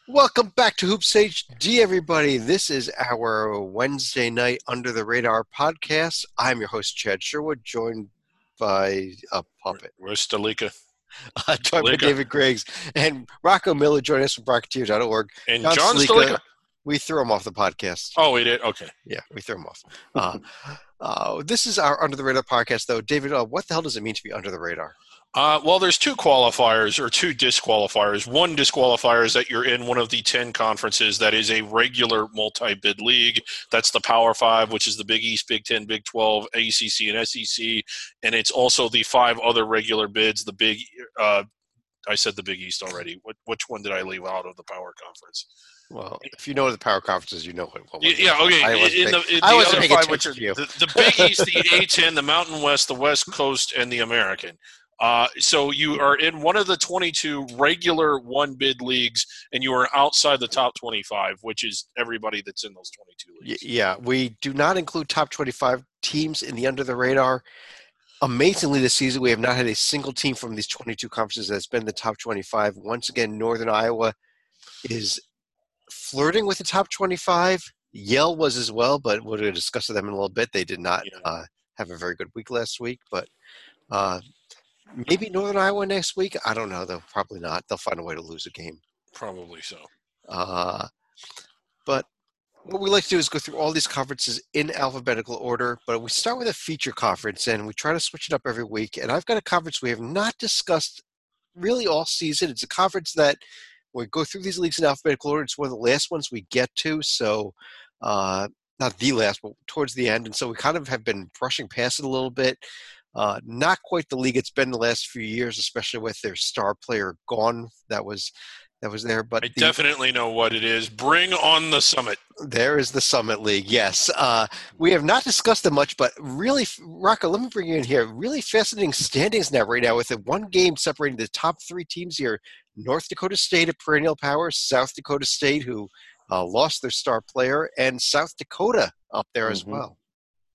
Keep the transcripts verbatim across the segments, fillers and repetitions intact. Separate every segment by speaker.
Speaker 1: Welcome back to Hoops H D, everybody. This is our Wednesday night Under the Radar podcast. I'm your host, Chad Sherwood, joined by a puppet,
Speaker 2: Where's Stalika?
Speaker 1: uh, joined by
Speaker 2: Stalika.
Speaker 1: David Griggs, and Rocco Miller joining us from Brocketeer dot org.
Speaker 2: And
Speaker 1: John
Speaker 2: John
Speaker 1: Salika,
Speaker 2: Stalika.
Speaker 1: we threw him off the podcast.
Speaker 2: Oh, we did? Okay.
Speaker 1: Yeah, we threw him off. Uh, uh, this is our Under the Radar podcast, though. David, uh, what the hell does it mean to be under the radar?
Speaker 2: Uh, well, there's two qualifiers or two disqualifiers. One disqualifier is that you're in one of the ten conferences that is a regular multi-bid league. That's the Power Five, which is the Big East, Big Ten, Big twelve, A C C, and S E C. And it's also the five other regular bids, the Big uh, I said the Big East already. What, which one did I leave out of the Power Conference?
Speaker 1: Well, if you know the power conferences, you know it. What was
Speaker 2: Yeah, okay.
Speaker 1: I wasn't
Speaker 2: In the,
Speaker 1: paying,
Speaker 2: in
Speaker 1: I
Speaker 2: the
Speaker 1: wasn't
Speaker 2: other
Speaker 1: paying
Speaker 2: five, which are
Speaker 1: attention to you.
Speaker 2: the, the Big East, the A ten, the Mountain West, the West Coast, and the American. Uh, so you are in one of the twenty-two regular one-bid leagues, and you are outside the top twenty-five, which is everybody that's in those twenty-two
Speaker 1: Y-
Speaker 2: leagues.
Speaker 1: Yeah, we do not include top twenty-five teams in the under the radar. Amazingly, this season, we have not had a single team from these twenty-two conferences that's been in the top twenty-five. Once again, Northern Iowa is flirting with the top twenty-five. Yale was as well, but we're going to discuss them in a little bit. They did not
Speaker 2: Yeah,
Speaker 1: uh, have a very good week last week, but uh, maybe Northern Iowa next week. I don't know, though. Probably not. They'll find a way to lose a game.
Speaker 2: probably so.
Speaker 1: Uh, but what we like to do is go through all these conferences in alphabetical order, but we start with a feature conference, and we try to switch it up every week. And I've got a conference we have not discussed really all season. It's a conference that when we go through these leagues in alphabetical order, it's one of the last ones we get to. So, uh, not the last, but towards the end. And so we kind of have been brushing past it a little bit. Uh, not quite the league it's been the last few years, especially with their star player gone. That was that was there, but
Speaker 2: I
Speaker 1: the,
Speaker 2: definitely know what it is. Bring on the Summit.
Speaker 1: there is the Summit League. Yes, uh, we have not discussed them much, but really, Rocco, let me bring you in here. Really fascinating standings now, right now, with a one game separating the top three teams here: North Dakota State, a perennial power; South Dakota State, who uh, lost their star player; and South Dakota up there as
Speaker 3: Mm-hmm.
Speaker 1: well.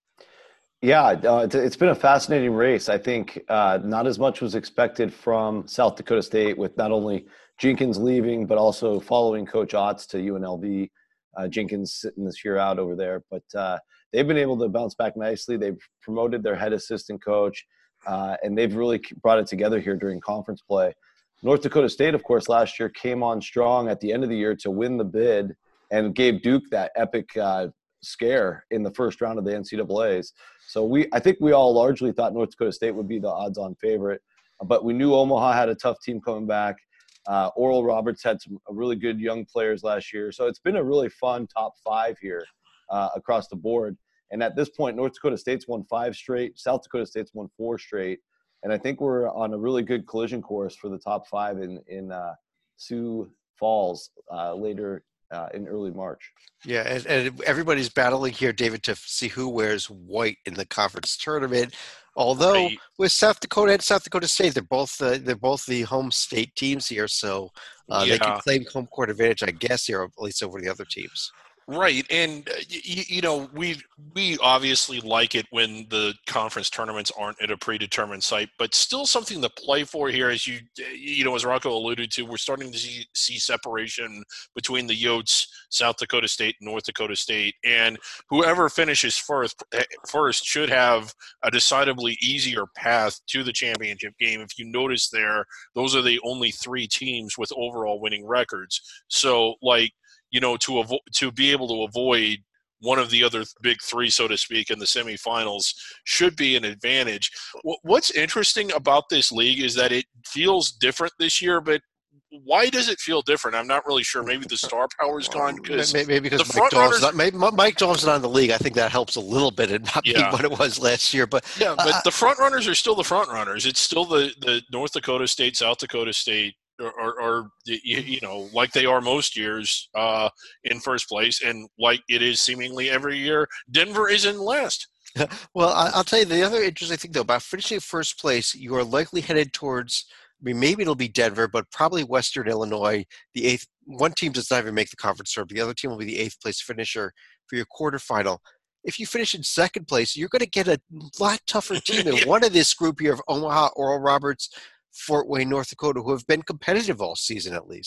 Speaker 3: Yeah, uh, it's- it's been a fascinating race. I think uh, not as much was expected from South Dakota State with not only Jenkins leaving, but also following Coach Otts to U N L V. Uh, Jenkins sitting this year out over there. But uh, they've been able to bounce back nicely. They've promoted their head assistant coach, uh, and they've really brought it together here during conference play. North Dakota State, of course, last year came on strong at the end of the year to win the bid and gave Duke that epic uh, scare in the first round of the N C double A's. So we, I think we all largely thought North Dakota State would be the odds-on favorite, but we knew Omaha had a tough team coming back. Uh, Oral Roberts had some really good young players last year, so it's been a really fun top five here uh, across the board. And at this point, North Dakota State's won five straight, South Dakota State's won four straight, and I think we're on a really good collision course for the top five in in uh, Sioux Falls uh, later uh, in early March.
Speaker 1: Yeah, and, and everybody's battling here, David, to see who wears white in the conference tournament. Although
Speaker 2: Right.
Speaker 1: with South Dakota and South Dakota State, they're both uh, they're both the home state teams here, so uh, they can
Speaker 2: Yeah.
Speaker 1: claim home court advantage, I guess, here at least over the other teams.
Speaker 2: Right, and uh, y- you know we we obviously like it when the conference tournaments aren't at a predetermined site, but still something to play for here. As you you know, as Rocco alluded to, we're starting to see, see separation between the Yotes, South Dakota State, and North Dakota State, and whoever finishes first first should have a decidedly easier path to the championship game. If you notice there, those are the only three teams with overall winning records. So, like, you know, to avo- to be able to avoid one of the other big three, so to speak, in the semifinals should be an advantage. Wh- What's interesting about this league is that it feels different this year, but why does it feel different? I'm not really sure. Maybe the star power's gone because
Speaker 1: Maybe because
Speaker 2: the
Speaker 1: Mike
Speaker 2: front
Speaker 1: Dahl's
Speaker 2: runners.
Speaker 1: not, maybe Mike Dahl's not in the league. I think that helps a little bit in not being
Speaker 2: Yeah.
Speaker 1: what it was last year. But
Speaker 2: Yeah, but
Speaker 1: uh,
Speaker 2: the front runners are still the front runners. It's still the, the North Dakota State, South Dakota State, or, or, or you, you know, like they are most years uh, in first place, and like it is seemingly every year, Denver is in last.
Speaker 1: well, I, I'll tell you the other interesting thing though about finishing first place, you are likely headed towards. I mean, maybe it'll be Denver, but probably Western Illinois. The eighth one team does not even make the conference tournament. The other team will be the eighth place finisher for your quarterfinal. If you finish in second place, you're going to get a lot tougher team in
Speaker 2: Yeah.
Speaker 1: one of this group here of Omaha, Oral Roberts, Fort Wayne, North Dakota, who have been competitive all season at least.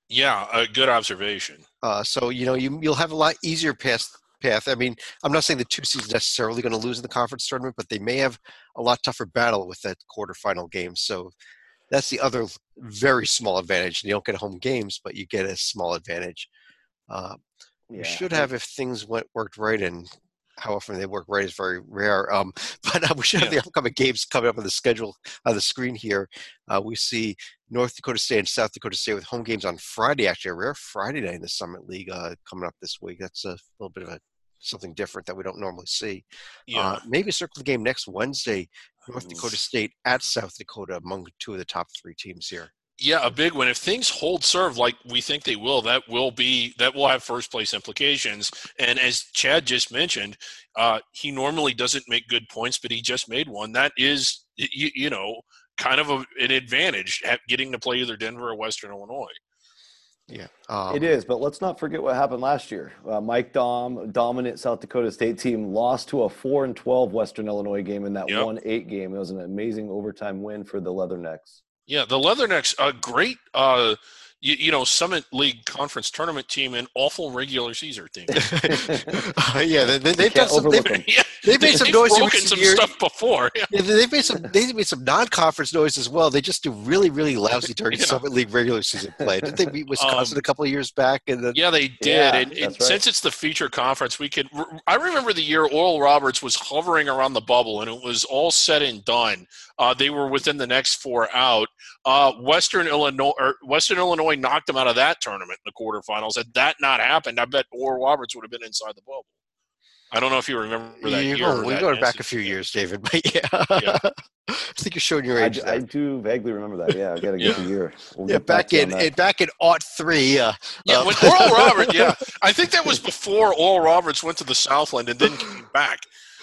Speaker 2: Yeah, a good observation.
Speaker 1: Uh, so you know you you'll have a lot easier path. Path. I mean, I'm not saying the two seeds necessarily going to lose in the conference tournament, but they may have a lot tougher battle with that quarterfinal game. So that's the other very small advantage. You don't get home games, but you get a small advantage. Uh, we
Speaker 3: Yeah.
Speaker 1: should have if things went worked right, and how often they work right is very rare. Um, but uh, we should have
Speaker 2: Yeah.
Speaker 1: the upcoming games coming up on the schedule on the screen here. Uh, we see North Dakota State and South Dakota State with home games on Friday. Actually, a rare Friday night in the Summit League uh, coming up this week. That's a little bit of a something different that we don't normally see.
Speaker 2: Yeah.
Speaker 1: Uh, maybe circle the game next Wednesday. North Dakota State at South Dakota among two of the top three teams here.
Speaker 2: Yeah, a big one. If things hold serve like we think they will, that will be that will have first place implications. And as Chad just mentioned, uh, he normally doesn't make good points, but he just made one. That is, you, you know, kind of a, an advantage at getting to play either Denver or Western Illinois.
Speaker 1: Yeah, um,
Speaker 3: it is, but let's not forget what happened last year. Uh, Mike Dom, dominant South Dakota State team, lost to a four and twelve Western Illinois game in that
Speaker 2: Yep.
Speaker 3: one eight game. It was an amazing overtime win for the Leathernecks.
Speaker 2: Yeah, the Leathernecks, a great, uh, you, you know, Summit League Conference tournament team and awful regular season team.
Speaker 1: uh, yeah, they, they, they've done
Speaker 3: Can't
Speaker 1: some.
Speaker 3: overlook
Speaker 1: They've,
Speaker 3: them.
Speaker 2: Yeah,
Speaker 1: they've made some
Speaker 2: they've
Speaker 1: noise in
Speaker 2: broken
Speaker 1: recent
Speaker 2: some
Speaker 1: years.
Speaker 2: stuff before. Yeah.
Speaker 1: Yeah, they've made some. They've made some non-conference noise as well. They just do really, really lousy during
Speaker 2: Yeah.
Speaker 1: Summit League regular season play. Didn't they beat Wisconsin
Speaker 2: Um,
Speaker 1: a couple of years back? And then,
Speaker 2: Yeah, they did.
Speaker 3: Yeah,
Speaker 2: and and
Speaker 3: that's right.
Speaker 2: since it's the feature conference, we could. I remember the year Oral Roberts was hovering around the bubble, and it was all said and done. Uh, they were within the next four out. Uh, Western Illinois, or Western Illinois knocked them out of that tournament in the quarterfinals. Had that not happened, I bet Oral Roberts would have been inside the bubble. I don't know if you remember that
Speaker 1: you
Speaker 2: year.
Speaker 1: go,
Speaker 2: or
Speaker 1: we
Speaker 2: that
Speaker 1: go back a
Speaker 2: instance.
Speaker 1: few years, David. But yeah,
Speaker 2: Yeah.
Speaker 1: I think you're showing your
Speaker 3: I,
Speaker 1: age.
Speaker 3: d-
Speaker 1: there.
Speaker 3: I do vaguely remember that. Yeah, I got to get
Speaker 2: Yeah.
Speaker 3: the year. We'll
Speaker 1: yeah,
Speaker 3: get back
Speaker 1: back
Speaker 3: to you
Speaker 1: in,
Speaker 3: on that.
Speaker 1: in back in aught three. Uh,
Speaker 2: Yeah,
Speaker 1: uh,
Speaker 2: when Oral Roberts, yeah. I think that was before Oral Roberts went to the Southland and then came back.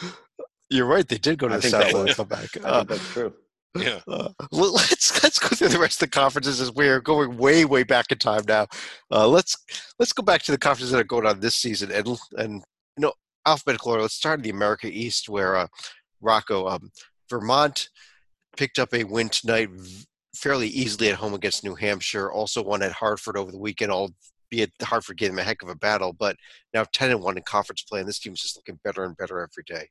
Speaker 1: you're right. They did go to
Speaker 3: I
Speaker 1: the
Speaker 3: think that
Speaker 1: Southland
Speaker 3: was-
Speaker 1: and come back.
Speaker 3: I
Speaker 1: Uh,
Speaker 3: think that's true.
Speaker 2: Yeah.
Speaker 1: Uh, well, let's let's go through the rest of the conferences as we're going way way back in time now. Uh, let's let's go back to the conferences that are going on this season and and you know alphabetical order. Let's start in the America East where uh, Rocco um, Vermont picked up a win tonight v- fairly easily at home against New Hampshire. Also won at Hartford over the weekend. Albeit Hartford gave them a heck of a battle, but now ten and one in conference play, and this team is just looking better and better every day.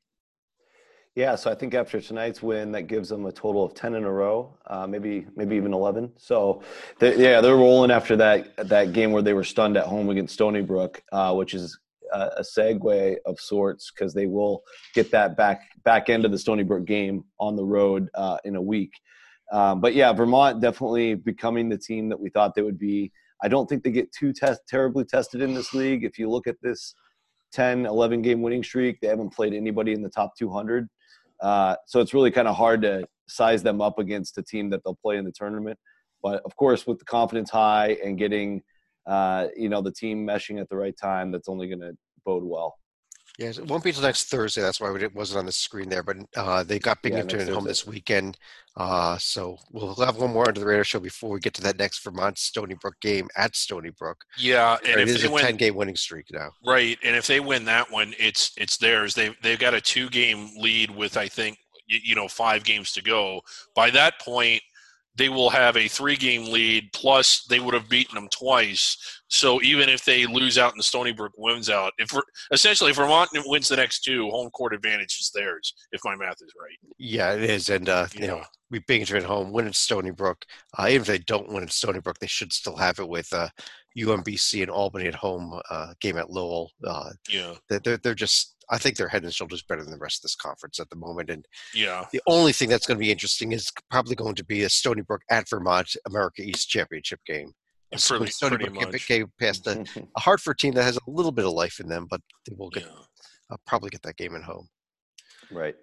Speaker 3: Yeah, so I think after tonight's win, that gives them a total of ten in a row, uh, maybe maybe even eleven. So, they, yeah, they're rolling after that that game where they were stunned at home against Stony Brook, uh, which is a, a segue of sorts because they will get that back back end of the Stony Brook game on the road uh, in a week. Um, but yeah, Vermont definitely becoming the team that we thought they would be. I don't think they get too test, terribly tested in this league. If you look at this ten, eleven game winning streak, they haven't played anybody in the top two hundred. Uh, so it's really kind of hard to size them up against a team that they'll play in the tournament. But of course, with the confidence high and getting, uh, you know, the team meshing at the right time, that's only going to bode well.
Speaker 1: Yes, it won't be until next Thursday. That's why it wasn't on the screen there. But uh, they got
Speaker 3: Yeah,
Speaker 1: Binghamton
Speaker 3: next
Speaker 1: at home
Speaker 3: Thursday.
Speaker 1: this weekend. Uh, so we'll have one more under the radar show before we get to that next Vermont Stony Brook game at Stony Brook.
Speaker 2: Yeah, and
Speaker 1: It
Speaker 2: if
Speaker 1: is
Speaker 2: they
Speaker 1: a
Speaker 2: win,
Speaker 1: ten-game winning streak now.
Speaker 2: right, and if they win that one, it's it's theirs. They they've got a two game lead with I think y- you know five games to go. By that point, they will have a three game lead. Plus, they would have beaten them twice. So even if they lose out and Stony Brook wins out, if we're, essentially if Vermont wins the next two, home court advantage is theirs. If my math is right.
Speaker 1: Yeah, it is. And, uh, you
Speaker 2: Yeah.
Speaker 1: know, we Binghamton at home, win at Stony Brook. Uh, even if they don't win at Stony Brook, they should still have it with uh, U M B C and Albany at home, uh, game at Lowell. Uh,
Speaker 2: Yeah,
Speaker 1: they're, they're, they're just – I think they're head and shoulders better than the rest of this conference at the moment. And
Speaker 2: yeah.
Speaker 1: the only thing that's going to be interesting is probably going to be a Stony Brook at Vermont America East Championship game. So
Speaker 2: Pretty,
Speaker 1: Stony
Speaker 2: pretty
Speaker 1: Brook
Speaker 2: much.
Speaker 1: get past a, a Hartford team that has a little bit of life in them, but they will get
Speaker 2: Yeah.
Speaker 1: uh, probably get that game at home.
Speaker 3: Right.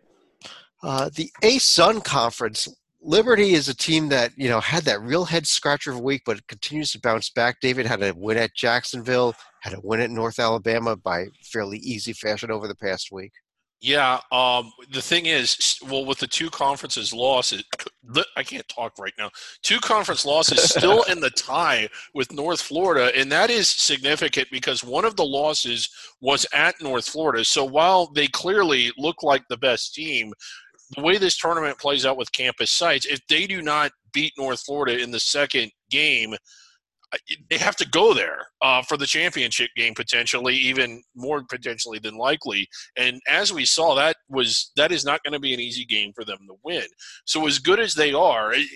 Speaker 1: Uh, the A-Sun Conference, Liberty is a team that, you know, had that real head scratcher of a week, but it continues to bounce back. David had a win at Jacksonville, had a win at North Alabama by fairly easy fashion over the past week.
Speaker 2: Yeah, um, the thing is, well, with the two conferences losses, I can't talk right now. Two conference losses still in the tie with North Florida, and that is significant because one of the losses was at North Florida. So while they clearly look like the best team, the way this tournament plays out with campus sites, if they do not beat North Florida in the second game, they have to go there uh, for the championship game, potentially, even more potentially than likely. And as we saw, that was that is not going to be an easy game for them to win. So as good as they are, you,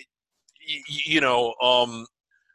Speaker 2: you know, um,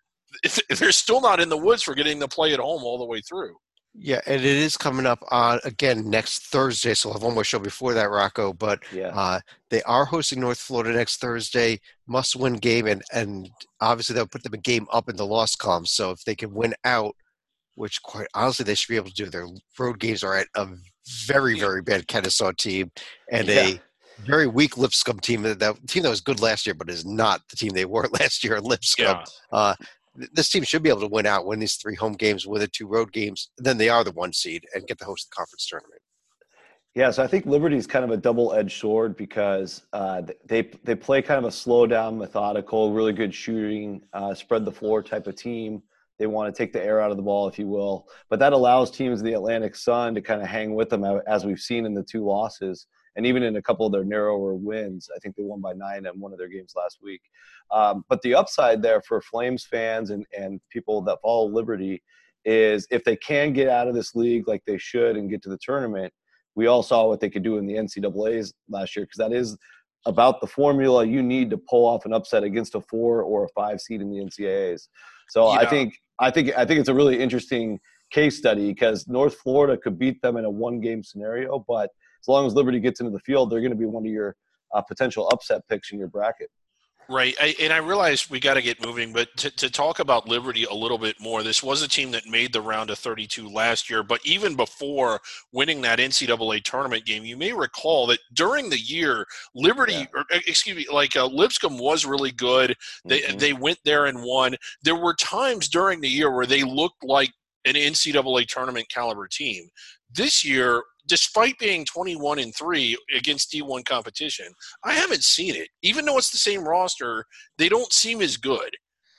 Speaker 2: they're still not in the woods for getting to play at home all the way through.
Speaker 1: Yeah, and it is coming up on, again, next Thursday, so we'll have one more show before that, Rocco, but
Speaker 3: Yeah.
Speaker 1: uh, they are hosting North Florida next Thursday, must-win game, and, and obviously they'll put them a game up in the loss column, so if they can win out, which quite honestly they should be able to do, their road games are at a very, very bad Kennesaw team and
Speaker 3: Yeah.
Speaker 1: a very weak Lipscomb team, that, that team that was good last year but is not the team they were last year in Lipscomb.
Speaker 2: Yeah.
Speaker 1: Uh, this team should be able to win out, win these three home games, win the two road games. Then they are the one seed and get to host the conference tournament.
Speaker 3: Yeah, so I think Liberty is kind of a double-edged sword because uh, they they play kind of a slow down, methodical, really good shooting, uh, spread the floor type of team. They want to take the air out of the ball, if you will. But that allows teams in the Atlantic Sun to kind of hang with them, as we've seen in the two losses. And even in a couple of their narrower wins, I think they won by nine in one of their games last week. Um, but the upside there for Flames fans and, and people that follow Liberty is if they can get out of this league like they should and get to the tournament, we all saw what they could do in the N C double A's last year, because that is about the formula you need to pull off an upset against a four or a five seed in the N C double A's. So
Speaker 2: Yeah.
Speaker 3: I think I think I think it's a really interesting case study because North Florida could beat them in a one-game scenario, but as long as Liberty gets into the field, they're going to be one of your uh, potential upset picks in your bracket.
Speaker 2: Right. I, and I realize we got to get moving, but to, to talk about Liberty a little bit more, this was a team that made the round of thirty-two last year, but even before winning that N C double A tournament game, you may recall that during the year, Liberty,
Speaker 3: Yeah.
Speaker 2: or, excuse me, like uh, Lipscomb was really good. They,
Speaker 3: Mhm.
Speaker 2: they went there and won. There were times during the year where they looked like an N C double A tournament caliber team. This year, despite being twenty-one and three against D one competition, I haven't seen it. Even though it's the same roster, they don't seem as good.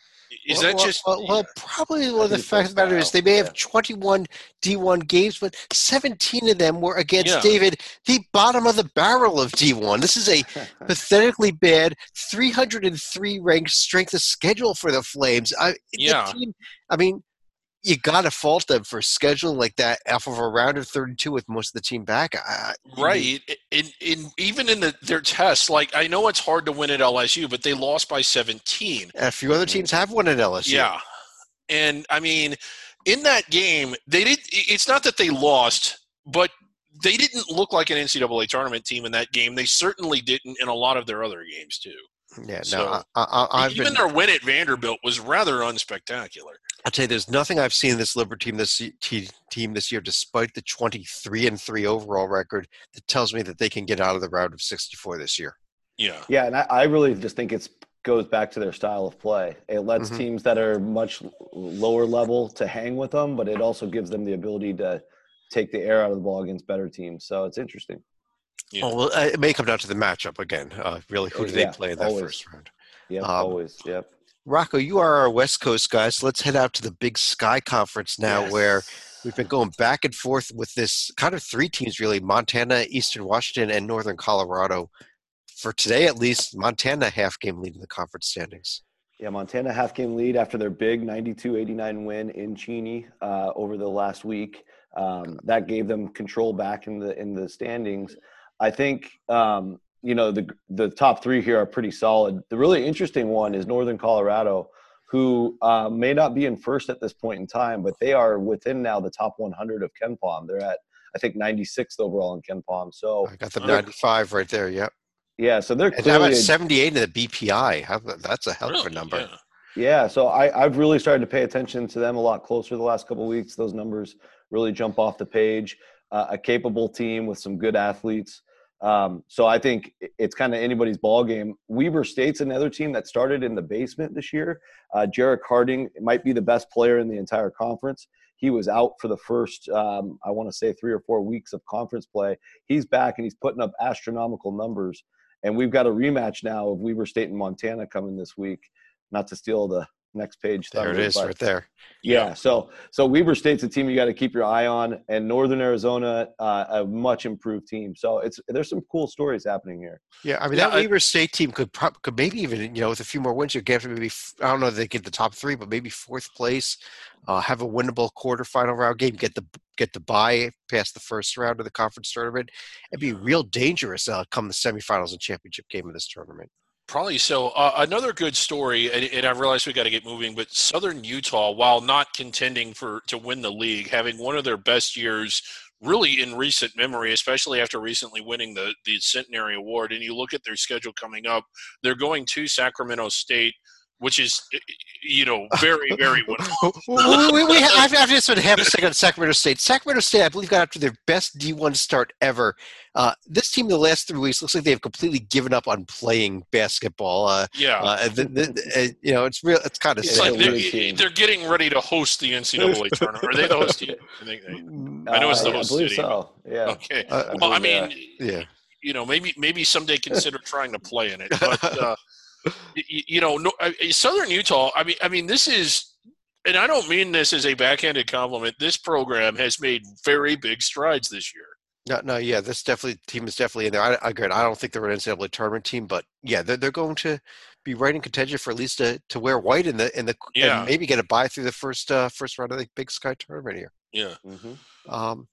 Speaker 2: Is
Speaker 1: well,
Speaker 2: that
Speaker 1: well,
Speaker 2: just
Speaker 1: well, well probably
Speaker 3: I
Speaker 1: one of the
Speaker 3: think it's their
Speaker 1: fact of the matter is
Speaker 3: style,
Speaker 1: they may
Speaker 3: yeah.
Speaker 1: have twenty-one D one games, but seventeen of them were against
Speaker 2: Yeah.
Speaker 1: David, the bottom of the barrel of D one. This is a pathetically bad three hundred three ranked strength of schedule for the Flames. I,
Speaker 2: Yeah.
Speaker 1: the team, I mean, you got to fault them for scheduling like that off of a round of thirty-two with most of the team back. I,
Speaker 2: right? In, in even in the, their tests, like I know it's hard to win at L S U, but they lost by seventeen.
Speaker 1: A few other teams have won at L S U.
Speaker 2: Yeah, and I mean, in that game, they did. It's not that they lost, but they didn't look like an N C double A tournament team in that game. They certainly didn't in a lot of their other games too.
Speaker 1: Yeah, no,
Speaker 2: So,
Speaker 1: I, I, I've
Speaker 2: even
Speaker 1: been,
Speaker 2: their win at Vanderbilt was rather unspectacular.
Speaker 1: I'll tell you, there's nothing I've seen in this Liberty team this te- team this year, despite the twenty-three and three overall record, that tells me that they can get out of the round of sixty-four this year.
Speaker 2: Yeah,
Speaker 3: Yeah, and I, I really just think it's goes back to their style of play. It lets
Speaker 1: Mhm.
Speaker 3: teams that are much lower level to hang with them, but it also gives them the ability to take the air out of the ball against better teams. So it's interesting.
Speaker 2: yeah.
Speaker 1: Oh, well, uh, it may come down to the matchup again. Uh, really, who do they
Speaker 3: Yeah,
Speaker 1: play in that
Speaker 3: always.
Speaker 1: first round?
Speaker 3: Yep,
Speaker 1: Um,
Speaker 3: always. Yep.
Speaker 1: Rocco, you are our West Coast guy, so let's head out to the Big Sky Conference now,
Speaker 3: Yes.
Speaker 1: where we've been going back and forth with this kind of three teams, really: Montana, Eastern Washington, and Northern Colorado. For today, at least, Montana half game lead in the conference standings.
Speaker 3: Yeah, Montana half game lead after their big ninety-two eighty-nine win in Cheney uh, over the last week. Um, that gave them control back in the in the standings. I think um, you know the the top three here are pretty solid. The really interesting one is Northern Colorado, who uh, may not be in first at this point in time, but they are within now the top one hundred of KenPom. They're at I think ninety-sixth overall in KenPom. So
Speaker 1: I got the
Speaker 2: Oh.
Speaker 1: ninety-five right there. Yep.
Speaker 3: yeah, so they're
Speaker 1: And how about
Speaker 3: clearly a,
Speaker 1: seventy-eight in the B P I? How, that's a hell of a
Speaker 2: Really?
Speaker 1: number.
Speaker 2: Yeah.
Speaker 3: Yeah, so I, I've really started to pay attention to them a lot closer the last couple of weeks. Those numbers really jump off the page. Uh, a capable team with some good athletes. Um, so I think it's kind of anybody's ball game. Weber State's another team that started in the basement this year. Uh, Jarek Harding might be the best player in the entire conference. He was out for the first, um, I want to say, three or four weeks of conference play. He's back, and he's putting up astronomical numbers. And we've got a rematch now of Weber State and Montana coming this week. Not to steal the next page.
Speaker 1: There
Speaker 3: Thunder,
Speaker 1: it is,
Speaker 3: but,
Speaker 1: right there.
Speaker 3: Yeah,
Speaker 2: Yeah.
Speaker 3: so so Weber State's a team you got to keep your eye on, and Northern Arizona, uh, a much improved team. So it's there's some cool stories happening here.
Speaker 1: Yeah, I mean
Speaker 2: Yeah,
Speaker 1: that
Speaker 2: I-
Speaker 1: Weber State team could prob- could maybe even, you know, with a few more wins, you get to maybe f- I don't know if they get the top three, but maybe fourth place, uh, have a winnable quarterfinal round game, get the get the bye past the first round of the conference tournament, and be real dangerous uh, come the semifinals and championship game of this tournament.
Speaker 2: Probably so. Uh, another good story, and, and I realize we got to get moving, but Southern Utah, while not contending for to win the league, having one of their best years really in recent memory, especially after recently winning the, the Centenary Award. And you look at their schedule coming up, they're going to Sacramento State, which is, you know, very, very winnable.
Speaker 1: we, we, we have, after this one, half a second on Sacramento State. Sacramento State, I believe, got after their best D one start ever. Uh, this team, in the last three weeks, looks like they have completely given up on playing basketball. Uh,
Speaker 2: Yeah.
Speaker 1: uh, the, the, the, you know, it's real. It's kind of
Speaker 2: It's
Speaker 1: sad.
Speaker 2: like they're, they're getting ready to host the N C double A tournament. Are they the host team? I, think they, I know it's the
Speaker 3: Uh,
Speaker 2: host
Speaker 3: I believe
Speaker 2: city.
Speaker 3: so. Yeah.
Speaker 2: Okay.
Speaker 1: Uh,
Speaker 2: Well, I
Speaker 3: believe
Speaker 2: mean,
Speaker 1: yeah.
Speaker 2: you know, maybe maybe someday consider trying to play in it. But uh, you, you know, no, Southern Utah. I mean, I mean, this is, and I don't mean this as a backhanded compliment. This program has made very big strides this year.
Speaker 1: No, no, yeah, this definitely team is definitely in there. I, again, I don't think they're an N C double A tournament team, but yeah, they're, they're going to be right in contention for at least to, to wear white in the in the
Speaker 2: Yeah.
Speaker 1: and maybe get a bye through the first uh, first round of the Big Sky tournament here.
Speaker 2: Yeah.
Speaker 3: Mm-hmm.
Speaker 1: Um,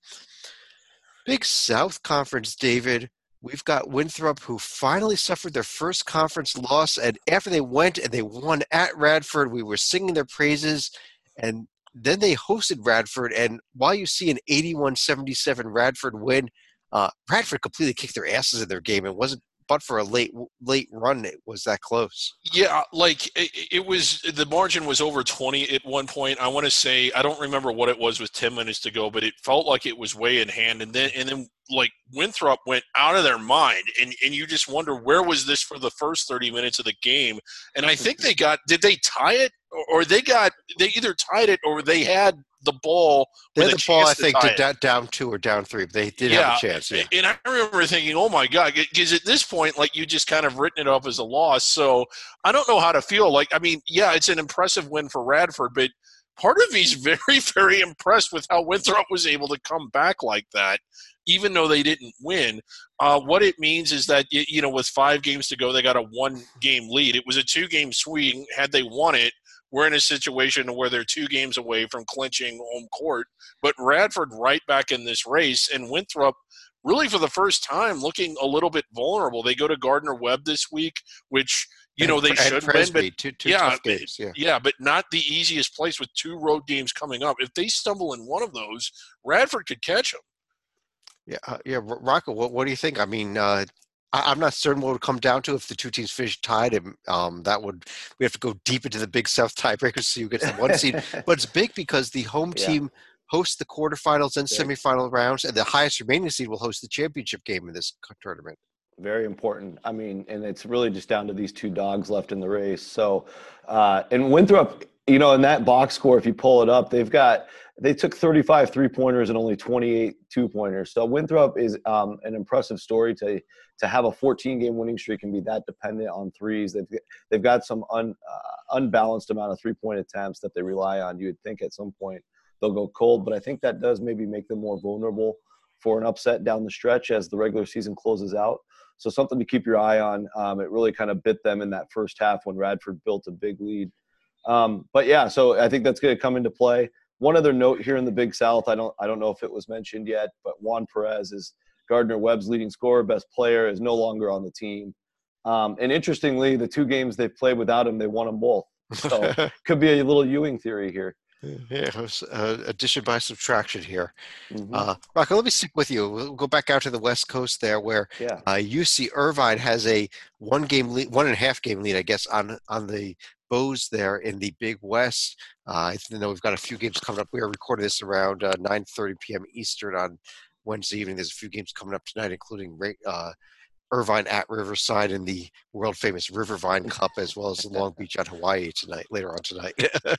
Speaker 1: Big South Conference, David. We've got Winthrop, who finally suffered their first conference loss, and after they went and they won at Radford, we were singing their praises, and then they hosted Radford, and while you see an eighty-one seventy-seven Radford win, uh, Radford completely kicked their asses in their game. It wasn't but for a late late run, it was that close.
Speaker 2: Yeah, like it, it was, the margin was over twenty at one point. I want to say, I don't remember what it was with ten minutes to go, but it felt like it was way in hand. And then, and then like Winthrop went out of their mind, and, and you just wonder, where was this for the first thirty minutes of the game? And I think they got, did they tie it? Or they got, they either tied it or they had the ball.
Speaker 1: They
Speaker 2: with
Speaker 1: had
Speaker 2: a
Speaker 1: the ball, I
Speaker 2: chance to
Speaker 1: think,
Speaker 2: tie
Speaker 1: to
Speaker 2: it.
Speaker 1: da- down two or down three, but they did
Speaker 2: Yeah,
Speaker 1: have a chance. Yeah.
Speaker 2: And I remember thinking, oh my God, because at this point, like, you just kind of written it off as a loss. So I don't know how to feel. Like, I mean, yeah, it's an impressive win for Radford, but part of me's very, very impressed with how Winthrop was able to come back like that, even though they didn't win. Uh, what it means is that, you know, with five games to go, they got a one-game lead. It was a two-game swing. Had they won it, we're in a situation where they're two games away from clinching home court. But Radford right back in this race, and Winthrop really for the first time looking a little bit vulnerable. They go to Gardner-Webb this week, which, you know, they
Speaker 1: and
Speaker 2: should
Speaker 1: Presby,
Speaker 2: win. But
Speaker 1: two, two
Speaker 2: yeah,
Speaker 1: tough games. Yeah.
Speaker 2: yeah, but not the easiest place with two road games coming up. If they stumble in one of those, Radford could catch them.
Speaker 1: Yeah, uh, yeah, R- Rocco. What, what do you think? I mean, uh, I, I'm not certain what it would come down to if the two teams finish tied. And um, that would we have to go deep into the Big South tiebreakers to see who gets the one seed. But it's big because the home
Speaker 3: Yeah.
Speaker 1: team hosts the quarterfinals and
Speaker 3: Big.
Speaker 1: semifinal rounds, and the highest remaining seed will host the championship game in this co- tournament.
Speaker 3: Very important. I mean, and it's really just down to these two dogs left in the race. So, uh, and Winthrop, you know, in that box score, if you pull it up, they've got, they took thirty-five three-pointers and only twenty-eight two-pointers. So Winthrop is um, an impressive story to to have a fourteen-game winning streak and be that dependent on threes. They've they've got some un, uh, unbalanced amount of three-point attempts that they rely on. You would think at some point they'll go cold, but I think that does maybe make them more vulnerable for an upset down the stretch as the regular season closes out. So something to keep your eye on. Um, it really kind of bit them in that first half when Radford built a big lead. Um, but yeah, so I think that's going to come into play. One other note here in the Big South, I don't I don't know if it was mentioned yet, but Juan Perez is Gardner-Webb's leading scorer, best player, is no longer on the team. Um, and interestingly, the two games they've played without him, they won them both. So could be a little Ewing theory here.
Speaker 1: Yeah, it was uh, addition by subtraction here.
Speaker 3: Mm-hmm.
Speaker 1: Uh, Rocco, let me stick with you. We'll go back out to the West Coast there, where
Speaker 3: yeah.
Speaker 1: uh, U C Irvine has a one-game lead, one and a half game lead, I guess, on on the Bows there in the Big West. Uh, I know we've got a few games coming up. We are recording this around uh, nine thirty p.m. Eastern on Wednesday evening. There's a few games coming up tonight, including uh, Irvine at Riverside in the world-famous Rivervine Cup, as well as Long Beach at Hawaii tonight, later on tonight.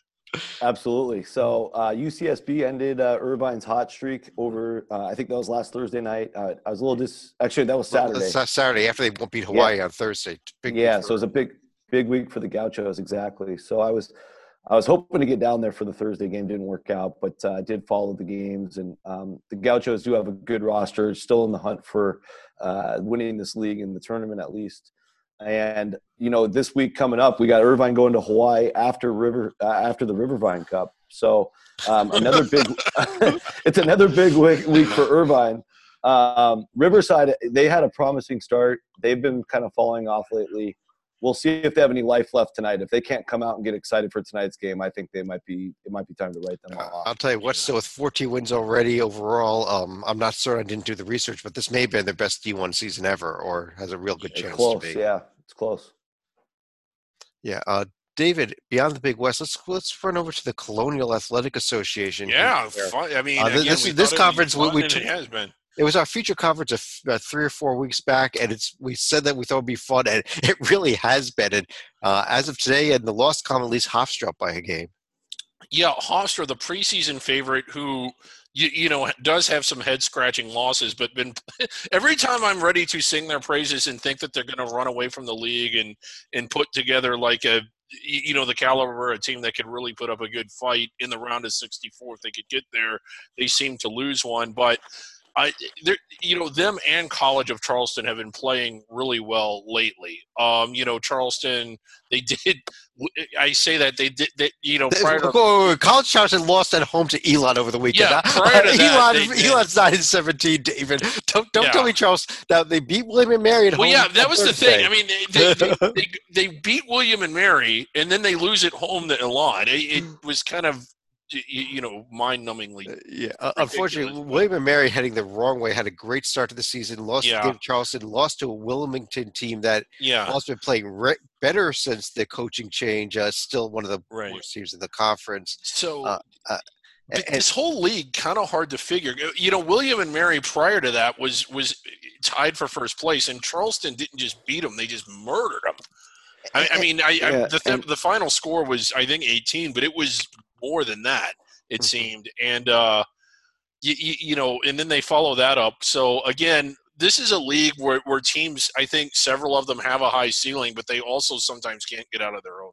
Speaker 3: Absolutely. So uh, U C S B ended uh, Irvine's hot streak over, uh, I think that was last Thursday night. Uh, I was a little dis – actually, that was Saturday.
Speaker 1: Well, Saturday after they won't beat Hawaii yeah. on Thursday.
Speaker 3: Big yeah, so it was a big, big week for the Gauchos, exactly. So I was I was hoping to get down there for the Thursday game. Didn't work out, but uh, I did follow the games. And um, the Gauchos do have a good roster, still in the hunt for uh, winning this league in the tournament at least. And, you know, this week coming up, we got Irvine going to Hawaii after River uh, after the Rivervine Cup. So um, another big – it's another big week, week for Irvine. Um, Riverside, they had a promising start. They've been kind of falling off lately. We'll see if they have any life left tonight. If they can't come out and get excited for tonight's game, I think they might be. It might be time to write them off.
Speaker 1: I'll tell you what. So with fourteen wins already overall, um, I'm not certain. I didn't do the research, but this may have been their best D one season ever, or has a real good chance
Speaker 3: it's close,
Speaker 1: to be.
Speaker 3: Yeah, it's close.
Speaker 1: Yeah, uh, David. Beyond the Big West, let's let's run over to the Colonial Athletic Association.
Speaker 2: Yeah, fun. I mean,
Speaker 1: uh,
Speaker 2: again,
Speaker 1: this
Speaker 2: we
Speaker 1: this conference we, we
Speaker 2: it
Speaker 1: took,
Speaker 2: has been.
Speaker 1: It was our feature conference of uh, three or four weeks back, and it's we said that we thought it would be fun, and it really has been. And uh, as of today, in the lost column, at least Hofstra up by a game.
Speaker 2: Yeah, Hofstra, the preseason favorite, who you, you know does have some head-scratching losses, but been every time I'm ready to sing their praises and think that they're going to run away from the league and and put together like a you know the caliber of a team that could really put up a good fight in the round of sixty-four if they could get there, they seem to lose one, but. I, you know, them and College of Charleston have been playing really well lately. Um, you know, Charleston, they did. I say that they did. They, you know, prior to,
Speaker 1: oh, College Charleston lost at home to Elon over the weekend.
Speaker 2: Yeah, prior to that,
Speaker 1: Elon, Elon's nine and seventeen. David, don't don't
Speaker 2: yeah.
Speaker 1: tell me Charleston. Now they beat William and Mary at
Speaker 2: well,
Speaker 1: home.
Speaker 2: Well, yeah, that was
Speaker 1: Thursday.
Speaker 2: the thing. I mean, they they, they, they they beat William and Mary, and then they lose at home to Elon. It, it was kind of. You know, mind-numbingly.
Speaker 1: Uh, yeah, uh, unfortunately, William and Mary heading the wrong way. Had a great start to the season. Lost
Speaker 2: yeah.
Speaker 1: to David Charleston. Lost to a Wilmington team that
Speaker 2: yeah.
Speaker 1: has been playing re- better since the coaching change. Uh, still one of the
Speaker 2: right.
Speaker 1: worst teams in the conference.
Speaker 2: So
Speaker 1: uh, uh,
Speaker 2: and,
Speaker 1: and,
Speaker 2: this whole league kind of hard to figure. You know, William and Mary prior to that was was tied for first place, and Charleston didn't just beat them; they just murdered them. I, I mean, I,
Speaker 3: yeah,
Speaker 2: I, the th-
Speaker 3: and,
Speaker 2: the final score was I think eighteen, but it was more than that. It seemed, and uh, you, you, you know, and then they follow that up. So again, this is a league where, where teams, I think, several of them have a high ceiling, but they also sometimes can't get out of their own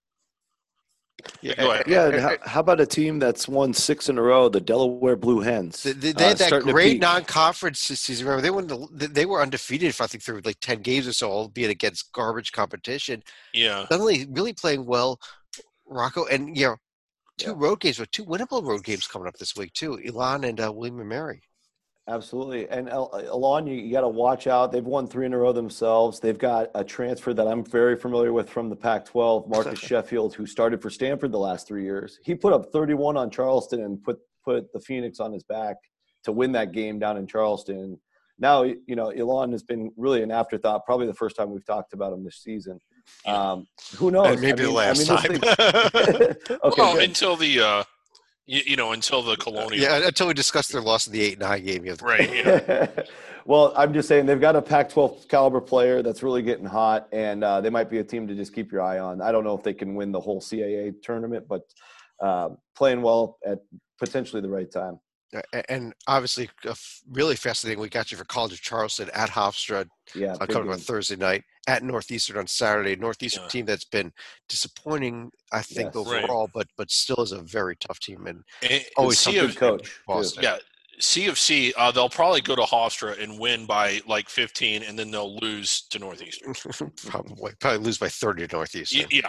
Speaker 2: way.
Speaker 1: Yeah,
Speaker 2: Go ahead.
Speaker 3: yeah. And how, how about a team that's won six in a row, the Delaware Blue Hens?
Speaker 1: They, they had
Speaker 3: uh,
Speaker 1: that great non-conference season. Remember, they won. The, they were undefeated for I think through like ten games or so, albeit against garbage competition.
Speaker 2: Yeah,
Speaker 1: suddenly really playing well, Rocco, and you know. Two
Speaker 3: yeah.
Speaker 1: road games, but two winnable road games coming up this week too. Elon and uh, William and Mary.
Speaker 3: Absolutely, and Elon, you, you got to watch out. They've won three in a row themselves. They've got a transfer that I'm very familiar with from the Pac twelve, Marcus Sheffield, who started for Stanford the last three years. He put up thirty-one on Charleston and put put the Phoenix on his back to win that game down in Charleston. Now, you know, Elon has been really an afterthought. Probably the first time we've talked about him this season. Um, who knows?
Speaker 1: And maybe
Speaker 3: I mean,
Speaker 1: the last
Speaker 3: I mean,
Speaker 1: time.
Speaker 3: okay,
Speaker 2: well,
Speaker 3: good.
Speaker 2: until the uh, you, you know until the Colonial.
Speaker 1: Yeah, until we discussed their loss in the eight nine game. You
Speaker 2: right. Yeah.
Speaker 3: Well, I'm just saying they've got a Pac twelve caliber player that's really getting hot, and uh, they might be a team to just keep your eye on. I don't know if they can win the whole C A A tournament, but uh, playing well at potentially the right time.
Speaker 1: And obviously, a really fascinating week actually for College of Charleston at Hofstra.
Speaker 3: Yeah,
Speaker 1: uh, coming on Thursday night at Northeastern on Saturday. Northeastern yeah. team that's been disappointing, I think, yes. overall, right. but but still is a very tough team and,
Speaker 2: and
Speaker 1: always
Speaker 2: C
Speaker 1: a
Speaker 2: good
Speaker 3: coach.
Speaker 1: Boston.
Speaker 2: Yeah, C of C, uh, they'll probably go to Hofstra and win by like fifteen, and then they'll lose to Northeastern.
Speaker 1: probably probably lose by thirty to Northeastern.
Speaker 2: Yeah.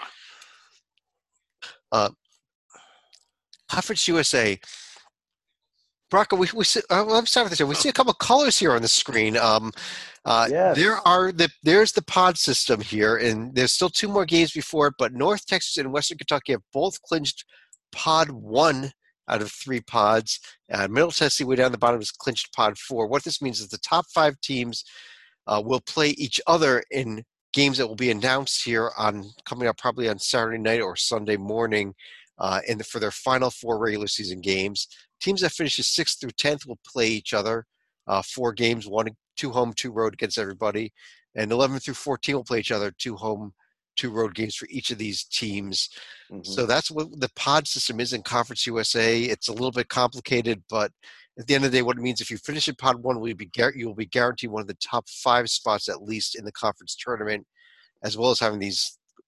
Speaker 1: Uh, Conference U S A. Rocco, we, we see, uh, I'm sorry for this. We see a couple of colors here on the screen. Um, uh,
Speaker 3: yes.
Speaker 1: There are the there's the pod system here, and there's still two more games before it. But North Texas and Western Kentucky have both clinched pod one out of three pods. Uh, Middle Tennessee, way down the bottom, is clinched pod four. What this means is the top five teams uh, will play each other in games that will be announced here on coming up probably on Saturday night or Sunday morning, uh, in the, for their final four regular season games. Teams that finishes sixth through tenth will play each other, uh, four games, one, two home, two road against everybody. And eleven through fourteen will play each other, two home, two road games for each of these teams. Mm-hmm. So that's what the pod system is in Conference U S A. It's a little bit complicated, but at the end of the day, what it means, if you finish in pod one, will be you will be guaranteed one of the top five spots at least in the conference tournament, as well as having these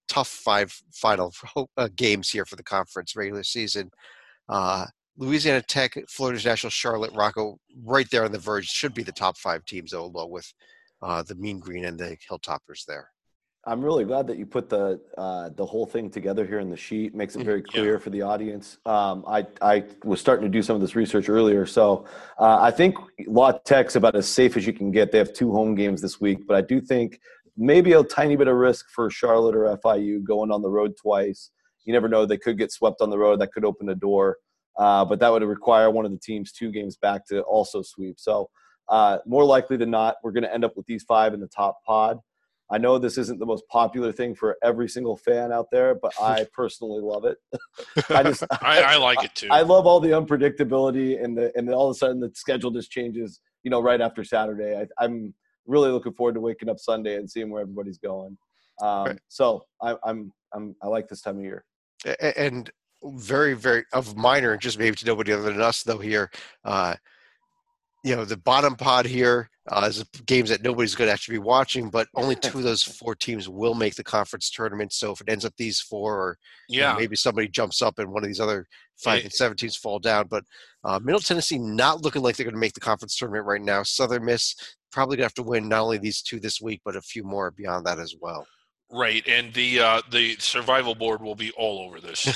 Speaker 1: tough five final uh, games here for the conference regular season. Uh, Louisiana Tech, Florida National, Charlotte, Rocco, right there on the verge, should be the top five teams, though, along with uh, the Mean Green and the Hilltoppers there.
Speaker 3: I'm really glad that you put the uh, the whole thing together here in the sheet. Makes it very clear yeah. for the audience. Um, I I was starting to do some of this research earlier, so uh, I think La Tech's about as safe as you can get. They have two home games this week, but I do think maybe a tiny bit of risk for Charlotte or F I U going on the road twice. You never know; they could get swept on the road. That could open a door, uh, but that would require one of the teams two games back to also sweep. So uh, more likely than not, we're going to end up with these five in the top pod. I know this isn't the most popular thing for every single fan out there, but I personally love it. I just
Speaker 2: I, I like it too.
Speaker 3: I, I love all the unpredictability and the and the, all of a sudden the schedule just changes, you know, right after Saturday. I, I'm really looking forward to waking up Sunday and seeing where everybody's going. Um, right. So I, I'm I'm I like this time of year.
Speaker 1: And very very of minor interest, maybe to nobody other than us though here. Uh, You know, the bottom pod here uh, is games that nobody's going to actually be watching, but only two of those four teams will make the conference tournament. So if it ends up these four, or yeah, you know, maybe somebody jumps up and one of these other five and seven teams fall down. But uh, Middle Tennessee not looking like they're going to make the conference tournament right now. Southern Miss probably going to have to win not only these two this week, but a few more beyond that as well.
Speaker 2: Right, and the uh, the survival board will be all over this.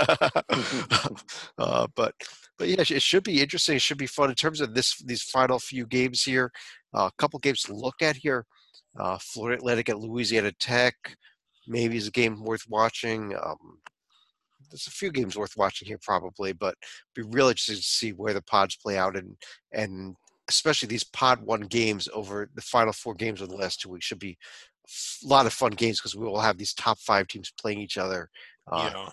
Speaker 1: uh, but but yeah, it should be interesting. It should be fun in terms of this these final few games here. Uh, a couple games to look at here. Uh, Florida Atlantic at Louisiana Tech maybe is a game worth watching. Um, there's a few games worth watching here probably, but be really interested to see where the pods play out and and especially these pod one games over the final four games of the last two weeks should be a lot of fun games because we will have these top five teams playing each other. Uh,
Speaker 2: yeah.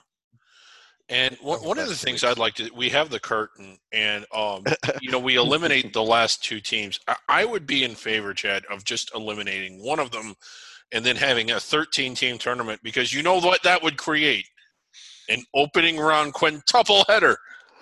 Speaker 2: And one, one of the things I'd like to, we have the curtain and, um, you know, we eliminate the last two teams. I, I would be in favor, Chad, of just eliminating one of them and then having a thirteen team tournament because you know what that would create? An opening round quintuple header.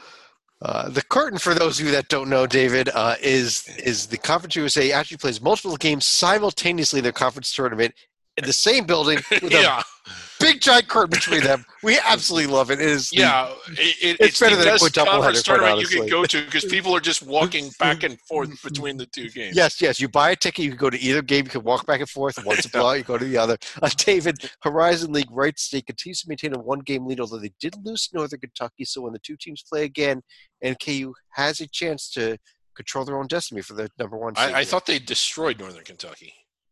Speaker 1: Uh, the curtain, for those of you that don't know, David, uh, is is the Conference U S A actually plays multiple games simultaneously in their conference tournament in the same building with
Speaker 2: yeah.
Speaker 1: a big giant curtain between them. We absolutely love it. It is the,
Speaker 2: yeah, it, it,
Speaker 1: it's,
Speaker 2: it's
Speaker 1: better
Speaker 2: the
Speaker 1: than a
Speaker 2: best
Speaker 1: quintuple
Speaker 2: conference
Speaker 1: header,
Speaker 2: tournament you can go to because people are just walking back and forth between the two games.
Speaker 1: Yes, yes. You buy a ticket, you can go to either game. You can walk back and forth. Once a blowout, you go to the other. Uh, David, Horizon League Wright State continues to maintain a one-game lead, although they did lose Northern Kentucky. So when the two teams play again, N K U has a chance to control their own destiny for the number one seed.
Speaker 2: I, I thought they destroyed Northern Kentucky.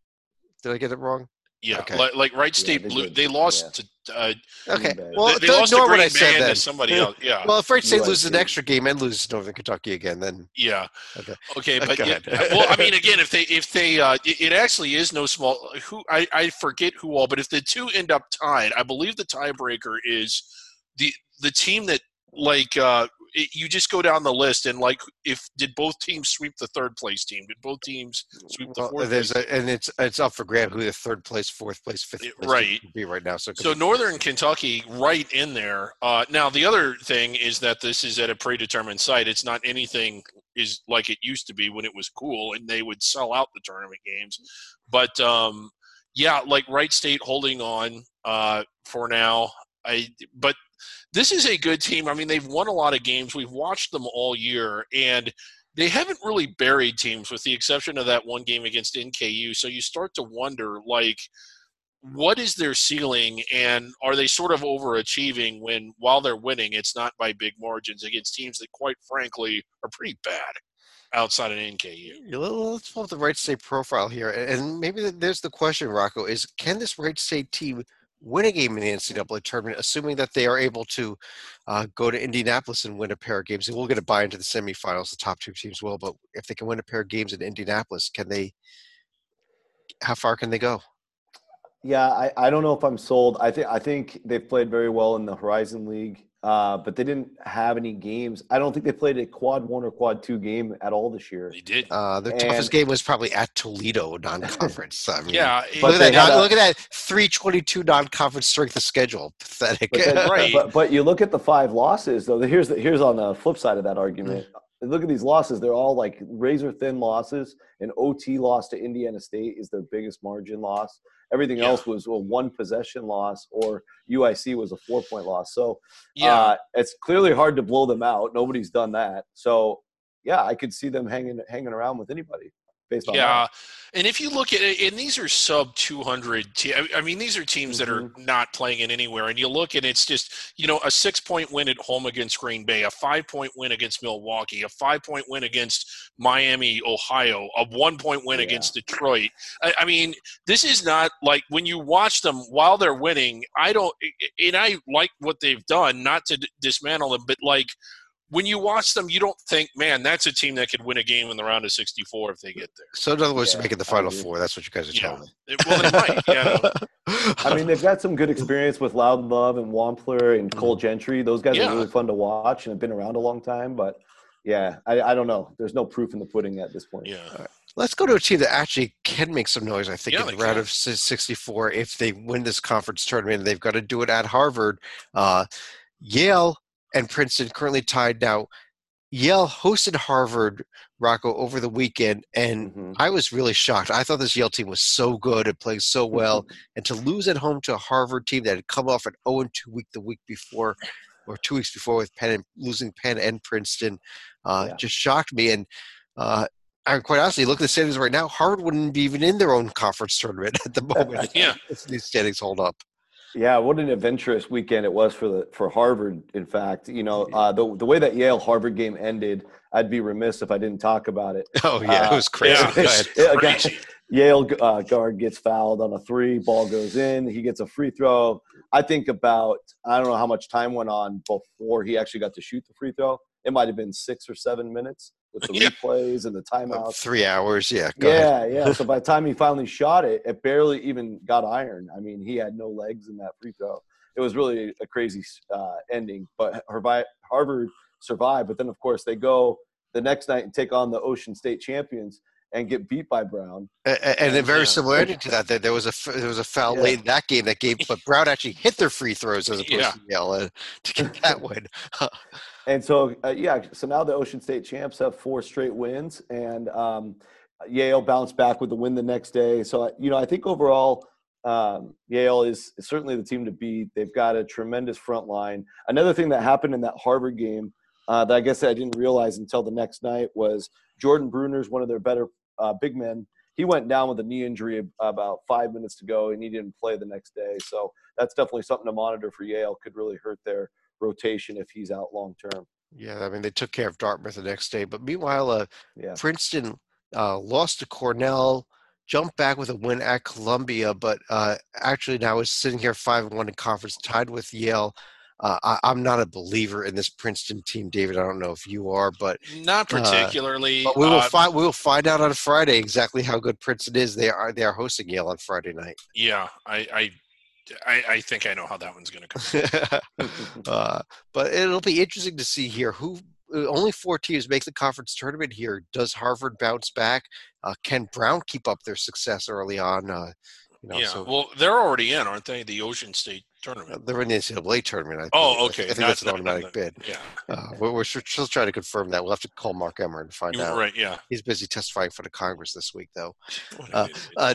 Speaker 1: Did I get it wrong?
Speaker 2: Yeah,
Speaker 1: okay.
Speaker 2: like, like Wright State
Speaker 3: yeah,
Speaker 2: blew.
Speaker 3: did.
Speaker 2: They lost
Speaker 3: yeah.
Speaker 2: to. Uh,
Speaker 1: okay. Well,
Speaker 2: they, they lost to
Speaker 1: what
Speaker 2: Green
Speaker 1: I said
Speaker 2: Bay
Speaker 1: then.
Speaker 2: to somebody else. Yeah.
Speaker 1: Well, if Wright State
Speaker 3: Right,
Speaker 1: loses
Speaker 3: yeah.
Speaker 1: an extra game and loses Northern Kentucky again, then
Speaker 2: yeah.
Speaker 1: Okay.
Speaker 2: Okay, but
Speaker 1: Go
Speaker 2: yeah,
Speaker 1: ahead.
Speaker 2: well, I mean, again, if they if they uh, it, it actually is no small. Who I, I forget who all, but if the two end up tied, I believe the tiebreaker is the the team that like. Uh, It, you just go down the list and like if did both teams sweep the third place team? Did both teams sweep the
Speaker 1: well,
Speaker 2: fourth
Speaker 1: there's
Speaker 2: place?
Speaker 1: a, and it's it's up for grab who the third place, fourth place, fifth place
Speaker 2: right
Speaker 1: could be right now. So,
Speaker 2: so Northern Kentucky right in there. Uh, now the other thing is that this is at a predetermined site. It's not anything is like it used to be when it was cool and they would sell out the tournament games. But um, yeah, like Wright State holding on uh, for now. I but. This is a good team. I mean, they've won a lot of games. We've watched them all year, and they haven't really buried teams with the exception of that one game against N K U. So you start to wonder, like, what is their ceiling, and are they sort of overachieving when, while they're winning, it's not by big margins against teams that, quite frankly, are pretty bad outside of N K U?
Speaker 1: Let's pull up the Wright State profile here, and maybe there's the question, Rocco, is can this Wright State team win a game in the N C double A tournament, assuming that they are able to uh, go to Indianapolis and win a pair of games? And we'll get a buy into the semifinals. The top two teams will, but if they can win a pair of games in Indianapolis, can they? How far can they go?
Speaker 3: Yeah, I, I don't know if I'm sold. I think I think they've played very well in the Horizon League, uh, but they didn't have any games. I don't think they played a quad one or quad two game at all this year.
Speaker 2: They did.
Speaker 1: Uh, their
Speaker 3: And-
Speaker 1: toughest game was probably at Toledo non-conference. I mean,
Speaker 2: Yeah,
Speaker 3: But
Speaker 1: look at
Speaker 3: they
Speaker 1: that.
Speaker 3: had
Speaker 1: non-
Speaker 3: a-
Speaker 1: look at that. three twenty-two non-conference strength of schedule. Pathetic.
Speaker 3: But, then,
Speaker 2: Right.
Speaker 3: but but you look at the five losses though. Here's the, here's on the flip side of that argument. Look at these losses. They're all like razor thin losses. An O T loss to Indiana State is their biggest margin loss. Everything
Speaker 2: Yeah.
Speaker 3: else was a one possession loss, or U I C was a four point loss. So
Speaker 2: Yeah.
Speaker 3: uh, it's clearly hard to blow them out. Nobody's done that. So yeah, I could see them hanging hanging around with anybody based on
Speaker 2: Yeah,
Speaker 3: that.
Speaker 2: and if you look at it, and these are sub two hundred. Te- I I mean, these are teams that are
Speaker 3: Mhm.
Speaker 2: not playing it anywhere. And you look, and it's just you know a six point win at home against Green Bay, a five point win against Milwaukee, a five point win against Miami, Ohio, a one point win
Speaker 3: Yeah.
Speaker 2: against Detroit. I, I mean, this is not like when you watch them while they're winning. I don't, and I like what they've done. Not to d- dismantle them, but like. When you watch them, you don't think, man, that's a team that could win a game in the round of sixty-four if they get there.
Speaker 1: So in other words,
Speaker 3: Yeah,
Speaker 1: to make it the
Speaker 3: I
Speaker 1: Final
Speaker 3: agree.
Speaker 1: Four. That's what you guys are
Speaker 2: Yeah.
Speaker 1: telling me.
Speaker 2: It- well, they might. Yeah.
Speaker 3: I mean, they've got some good experience with Loudon Love and Wampler and Cole Gentry. Those guys
Speaker 2: Yeah.
Speaker 3: are really fun to watch and have been around a long time. But yeah, I, I don't know. There's no proof in the pudding at this point.
Speaker 2: Yeah.
Speaker 1: Let's go to a team that actually can make some noise, I think,
Speaker 2: Yeah,
Speaker 1: in the
Speaker 2: they
Speaker 1: round
Speaker 2: can.
Speaker 1: of si- sixty-four if they win this conference tournament. They've got to do it at Harvard. Uh, Yale and Princeton currently tied now. Yale hosted Harvard, Rocco, over the weekend, and
Speaker 3: Mhm.
Speaker 1: I was really shocked. I thought this Yale team was so good and playing so well, and to lose at home to a Harvard team that had come off an oh and two week the week before, or two weeks before with Penn and losing Penn and Princeton, uh,
Speaker 3: Yeah.
Speaker 1: just shocked me. And uh, I quite honestly, look at the standings right now. Harvard wouldn't be even in their own conference tournament at the moment.
Speaker 2: Yeah.
Speaker 1: if these standings hold up.
Speaker 3: Yeah, what an adventurous weekend it was for the for Harvard. In fact, you know, uh, the the way that Yale Harvard game ended, I'd be remiss if I didn't talk about it.
Speaker 1: Oh yeah,
Speaker 3: Uh,
Speaker 1: it was crazy.
Speaker 2: yeah.
Speaker 1: Go ahead.
Speaker 3: Yeah, a guy-
Speaker 2: Crazy.
Speaker 3: Yale uh, guard gets fouled on a three, ball goes in, he gets a free throw. I think about, I don't know how much time went on before he actually got to shoot the free throw. It might have been six or seven minutes with the
Speaker 2: Yeah.
Speaker 3: replays and the
Speaker 1: Uh,
Speaker 3: timeouts.
Speaker 1: Three hours, yeah. Go ahead.
Speaker 3: Yeah, yeah. So by the time he finally shot it, it barely even got iron. I mean, he had no legs in that free throw. It was really a crazy uh, ending, but Harvard survived. But then, of course, they go the next night and take on the Ocean State champions and get beat by Brown.
Speaker 1: And, and a very
Speaker 2: Yeah.
Speaker 1: similar ending to that. That there was a f- there was a foul
Speaker 3: Yeah.
Speaker 1: late in that game that gave, but Brown actually hit their free throws as opposed
Speaker 2: Yeah.
Speaker 1: to Yale uh, to get that win.
Speaker 3: And so, uh, yeah, so now the Ocean State champs have four straight wins, and um, Yale bounced back with the win the next day. So, you know, I think overall, um, Yale is certainly the team to beat. They've got a tremendous front line. Another thing that happened in that Harvard game uh, that I guess I didn't realize until the next night was Jordan Bruner's one of their better uh, big men. He went down with a knee injury about five minutes to go, and he didn't play the next day. So that's definitely something to monitor for Yale. Could really hurt their rotation if he's out long term.
Speaker 1: Yeah, I mean they took care of Dartmouth the next day, but meanwhile, uh,
Speaker 3: Yeah.
Speaker 1: Princeton uh, lost to Cornell, jumped back with a win at Columbia, but uh, actually now is sitting here five and one in conference, tied with Yale. Uh, I, I'm not a believer in this Princeton team, David. I don't know if you are, but
Speaker 2: Not
Speaker 1: Uh,
Speaker 2: particularly.
Speaker 1: but we will
Speaker 2: uh,
Speaker 1: find we will find out on Friday exactly how good Princeton is. They are they are hosting Yale on Friday night.
Speaker 2: yeah, I, I, I, I think I know how that one's going to come.
Speaker 1: uh, but it'll be interesting to see here who only four teams make the conference tournament here. Does Harvard bounce back? Uh, can Brown keep up their success early on? Uh, you know,
Speaker 2: Yeah.
Speaker 1: so
Speaker 2: Well, they're already in, aren't they? The Ocean State tournament.
Speaker 1: they're in the N C double A tournament. I think.
Speaker 2: Oh,
Speaker 1: I
Speaker 2: okay.
Speaker 1: think, I think
Speaker 2: Not-
Speaker 1: that's an
Speaker 2: not-
Speaker 1: automatic
Speaker 2: not-
Speaker 1: bid.
Speaker 2: Yeah.
Speaker 1: Uh, we're, we're still still trying to confirm that. We'll have to call Mark Emmer and find
Speaker 2: You're
Speaker 1: out.
Speaker 2: right. Yeah.
Speaker 1: He's busy testifying for the Congress this week, though.
Speaker 2: What
Speaker 1: Uh,
Speaker 2: an idiot.
Speaker 1: Uh,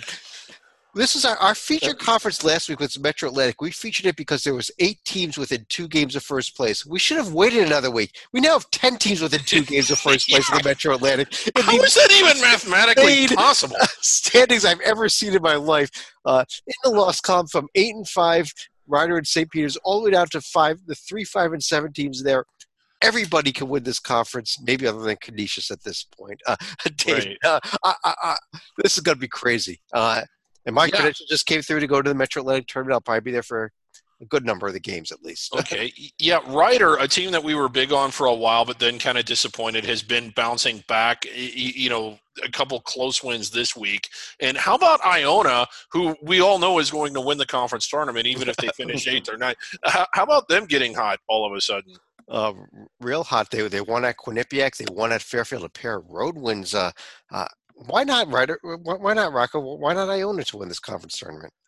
Speaker 1: this is our, our featured conference last week with Metro Atlantic. We featured it because there was eight teams within two games of first place. We should have waited another week. We now have ten teams within two games of first place in the Metro Atlantic. In
Speaker 2: How
Speaker 1: the
Speaker 2: is that even mathematically
Speaker 1: made-
Speaker 2: possible?
Speaker 1: standings I've ever seen in my life. Uh, in the loss column from eight and five, Ryder and Saint Peter's, all the way down to five, the three, five, and seven teams there. Everybody can win this conference, maybe other than Canisius at this point. Uh, Dave,
Speaker 2: Right.
Speaker 1: uh, I, I, I, this is going to be crazy. Uh, and my
Speaker 2: Yeah.
Speaker 1: credentials just came through to go to the Metro Atlantic tournament. I'll probably be there for a good number of the games at least.
Speaker 2: Okay. Yeah, Ryder, a team that we were big on for a while, but then kind of disappointed, has been bouncing back. y- y- You know, a couple close wins this week. And how about Iona, who we all know is going to win the conference tournament, even if they finish eighth or ninth? How how about them getting hot all of a sudden?
Speaker 1: Uh, real hot. They they won at Quinnipiac. They won at Fairfield. A pair of road wins. Uh, uh, why not Ryder? Why, why not Rocco? Why not Iona to win this conference tournament?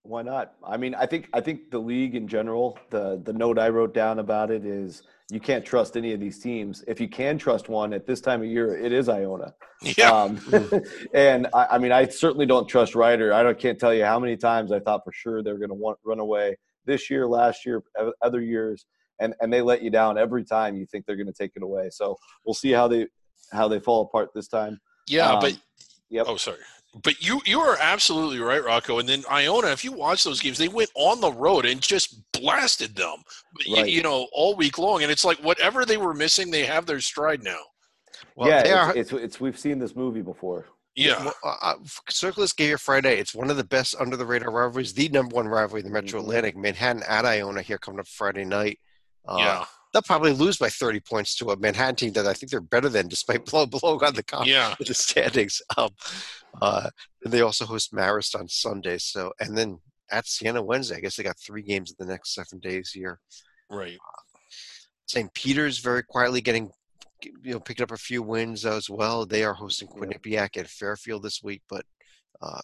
Speaker 3: Why not? I mean, I think I think the league in general, the the note I wrote down about it is you can't trust any of these teams. If you can trust one at this time of year, it is Iona.
Speaker 2: Yeah.
Speaker 3: Um, and I, I mean, I certainly don't trust Ryder. I don't, can't tell you how many times I thought for sure they're going to want run away this year, last year, other years, and and they let you down every time you think they're going to take it away. So we'll see how they how they fall apart this time.
Speaker 2: Yeah,
Speaker 3: um,
Speaker 2: but
Speaker 3: yep.
Speaker 2: oh, sorry. But you you are absolutely right, Rocco. And then Iona, if you watch those games, they went on the road and just blasted them,
Speaker 3: Right.
Speaker 2: you, you know, all week long. And it's like whatever they were missing, they have their stride now.
Speaker 1: Well,
Speaker 3: yeah,
Speaker 1: they
Speaker 3: it's,
Speaker 1: are,
Speaker 3: it's it's we've seen this movie before.
Speaker 2: Yeah.
Speaker 1: Well, uh, uh, circle this game here Friday. It's one of the best under the radar rivalries, the number one rivalry in the Metro
Speaker 3: Mm-hmm.
Speaker 1: Atlantic. Manhattan at Iona here coming up Friday night. Uh,
Speaker 2: Yeah.
Speaker 1: They'll probably lose by thirty points to a Manhattan team that I think they're better than, despite below below on the con-
Speaker 2: Yeah.
Speaker 1: the standings. Um, uh, and they also host Marist on Sunday. So, and then at Siena Wednesday. I guess they got three games in the next seven days here.
Speaker 2: Right.
Speaker 1: Saint Peter's very quietly getting, you know, picking up a few wins as well. They are hosting Quinnipiac at Fairfield this week. But uh,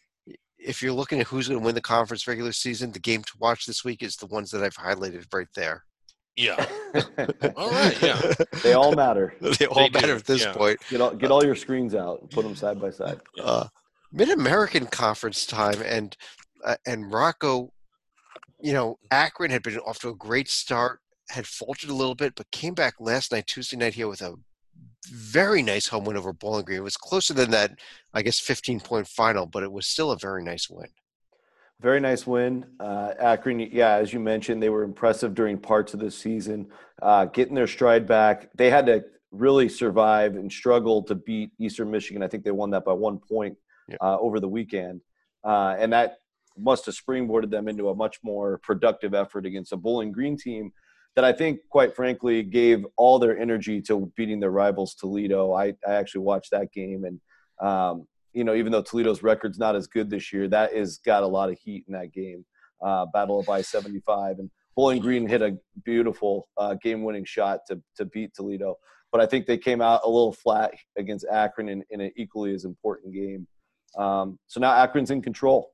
Speaker 1: if you're looking at who's going to win the conference regular season, the game to watch this week is the ones that I've highlighted right there.
Speaker 2: Yeah. All right. Yeah.
Speaker 3: They all matter.
Speaker 1: They all
Speaker 2: They do,
Speaker 1: matter at this
Speaker 2: yeah.
Speaker 1: point.
Speaker 3: Get all get all your screens out and put them side by side.
Speaker 1: Uh, Mid-American Conference time, and uh, and Rocco, you know, Akron had been off to a great start, had faltered a little bit, but came back last night, Tuesday night here with a very nice home win over Bowling Green. It was closer than that, I guess, fifteen-point final, but it was still a very nice win.
Speaker 3: Very nice win. Uh, Akron, yeah, as you mentioned, they were impressive during parts of the season, uh, getting their stride back. They had to really survive and struggle to beat Eastern Michigan. I think they won that by one point
Speaker 1: Yeah.
Speaker 3: uh, over the weekend. Uh, and that must have springboarded them into a much more productive effort against a Bowling Green team that I think, quite frankly, gave all their energy to beating their rivals, Toledo. I, I actually watched that game, and um, you know, even though Toledo's record's not as good this year, that is got a lot of heat in that game. Uh, Battle of I seventy-five, and Bowling Green hit a beautiful uh, game-winning shot to to beat Toledo. But I think they came out a little flat against Akron in, in an equally as important game. Um, so now Akron's in control.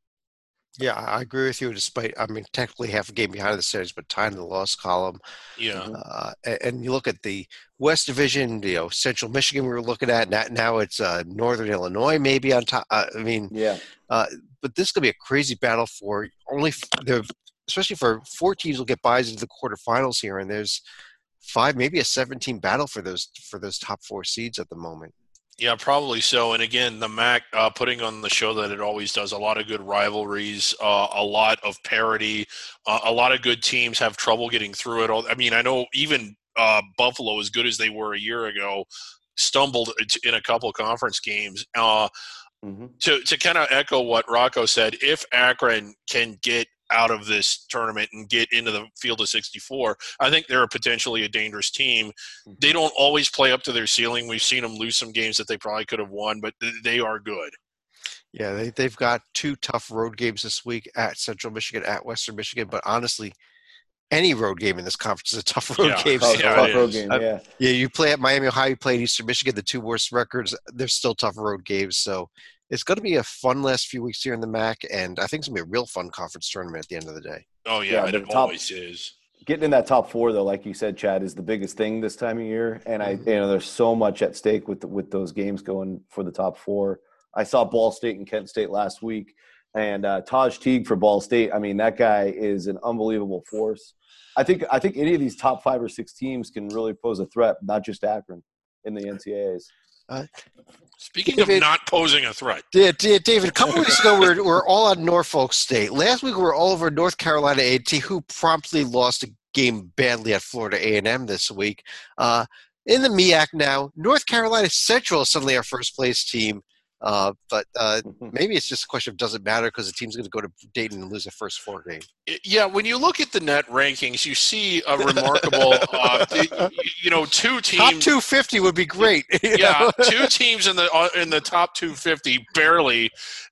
Speaker 1: Yeah, I agree with you. Despite, I mean, technically half a game behind the series, but tied in the loss column.
Speaker 2: Yeah.
Speaker 1: Uh, and, and you look at the West Division, you know, Central Michigan we were looking at. Now, now it's uh, Northern Illinois maybe on top. Uh, I mean,
Speaker 3: Yeah.
Speaker 1: uh, but this could be a crazy battle for only the, especially for four teams will get buys into the quarterfinals here, and there's five, maybe a seven-team battle for those for those top four seeds at the moment.
Speaker 2: Yeah, probably so. And again, the M A C uh, putting on the show that it always does, a lot of good rivalries, uh, a lot of parity, uh, a lot of good teams have trouble getting through it. All I mean, I know even uh, Buffalo, as good as they were a year ago, stumbled in a couple conference games. Uh,
Speaker 3: Mm-hmm.
Speaker 2: to to kind of echo what Rocco said, if Akron can get out of this tournament and get into the field of sixty-four, I think they're potentially a dangerous team. They don't always play up to their ceiling. We've seen them lose some games that they probably could have won, but they are good.
Speaker 1: Yeah, they, they've got two tough road games this week at Central Michigan, at Western Michigan. But honestly, any road game in this conference is a tough road
Speaker 2: Yeah.
Speaker 1: game.
Speaker 3: Oh,
Speaker 2: Yeah,
Speaker 3: tough
Speaker 2: it
Speaker 3: road
Speaker 2: is.
Speaker 3: game,
Speaker 1: Uh,
Speaker 3: yeah.
Speaker 1: Yeah, you play at Miami, Ohio, you play at Eastern Michigan, the two worst records. They're still tough road games. So it's going to be a fun last few weeks here in the M A C, and I think it's going to be a real fun conference tournament at the end of the day.
Speaker 2: Oh, yeah,
Speaker 3: Yeah,
Speaker 2: and
Speaker 3: the
Speaker 2: it
Speaker 3: top-
Speaker 2: always is.
Speaker 3: Getting in that top four, though, like you said, Chad, is the biggest thing this time of year. And I, you know, there's so much at stake with with those games going for the top four. I saw Ball State and Kent State last week, and uh, Taj Teague for Ball State. I mean, that guy is an unbelievable force. I think I think any of these top five or six teams can really pose a threat, not just Akron in the N C A As.
Speaker 1: Uh,
Speaker 2: Speaking
Speaker 1: David-
Speaker 2: of not posing a threat,
Speaker 1: Yeah, D- David, a couple weeks ago, we we're, we're all on Norfolk State. Last week, we were all over North Carolina A and T, who promptly lost a game badly at Florida A and M this week. Uh, in the M E A C now, North Carolina Central is suddenly our first place team. Uh, but uh, maybe it's just a question of does it matter because the team's going to go to Dayton and lose the first four games.
Speaker 2: yeah, when you look at the net rankings, you see a remarkable, uh, you know, two teams.
Speaker 1: Top two fifty would be great. you
Speaker 2: Yeah,
Speaker 1: know?
Speaker 2: two teams in the uh, in the top two fifty barely,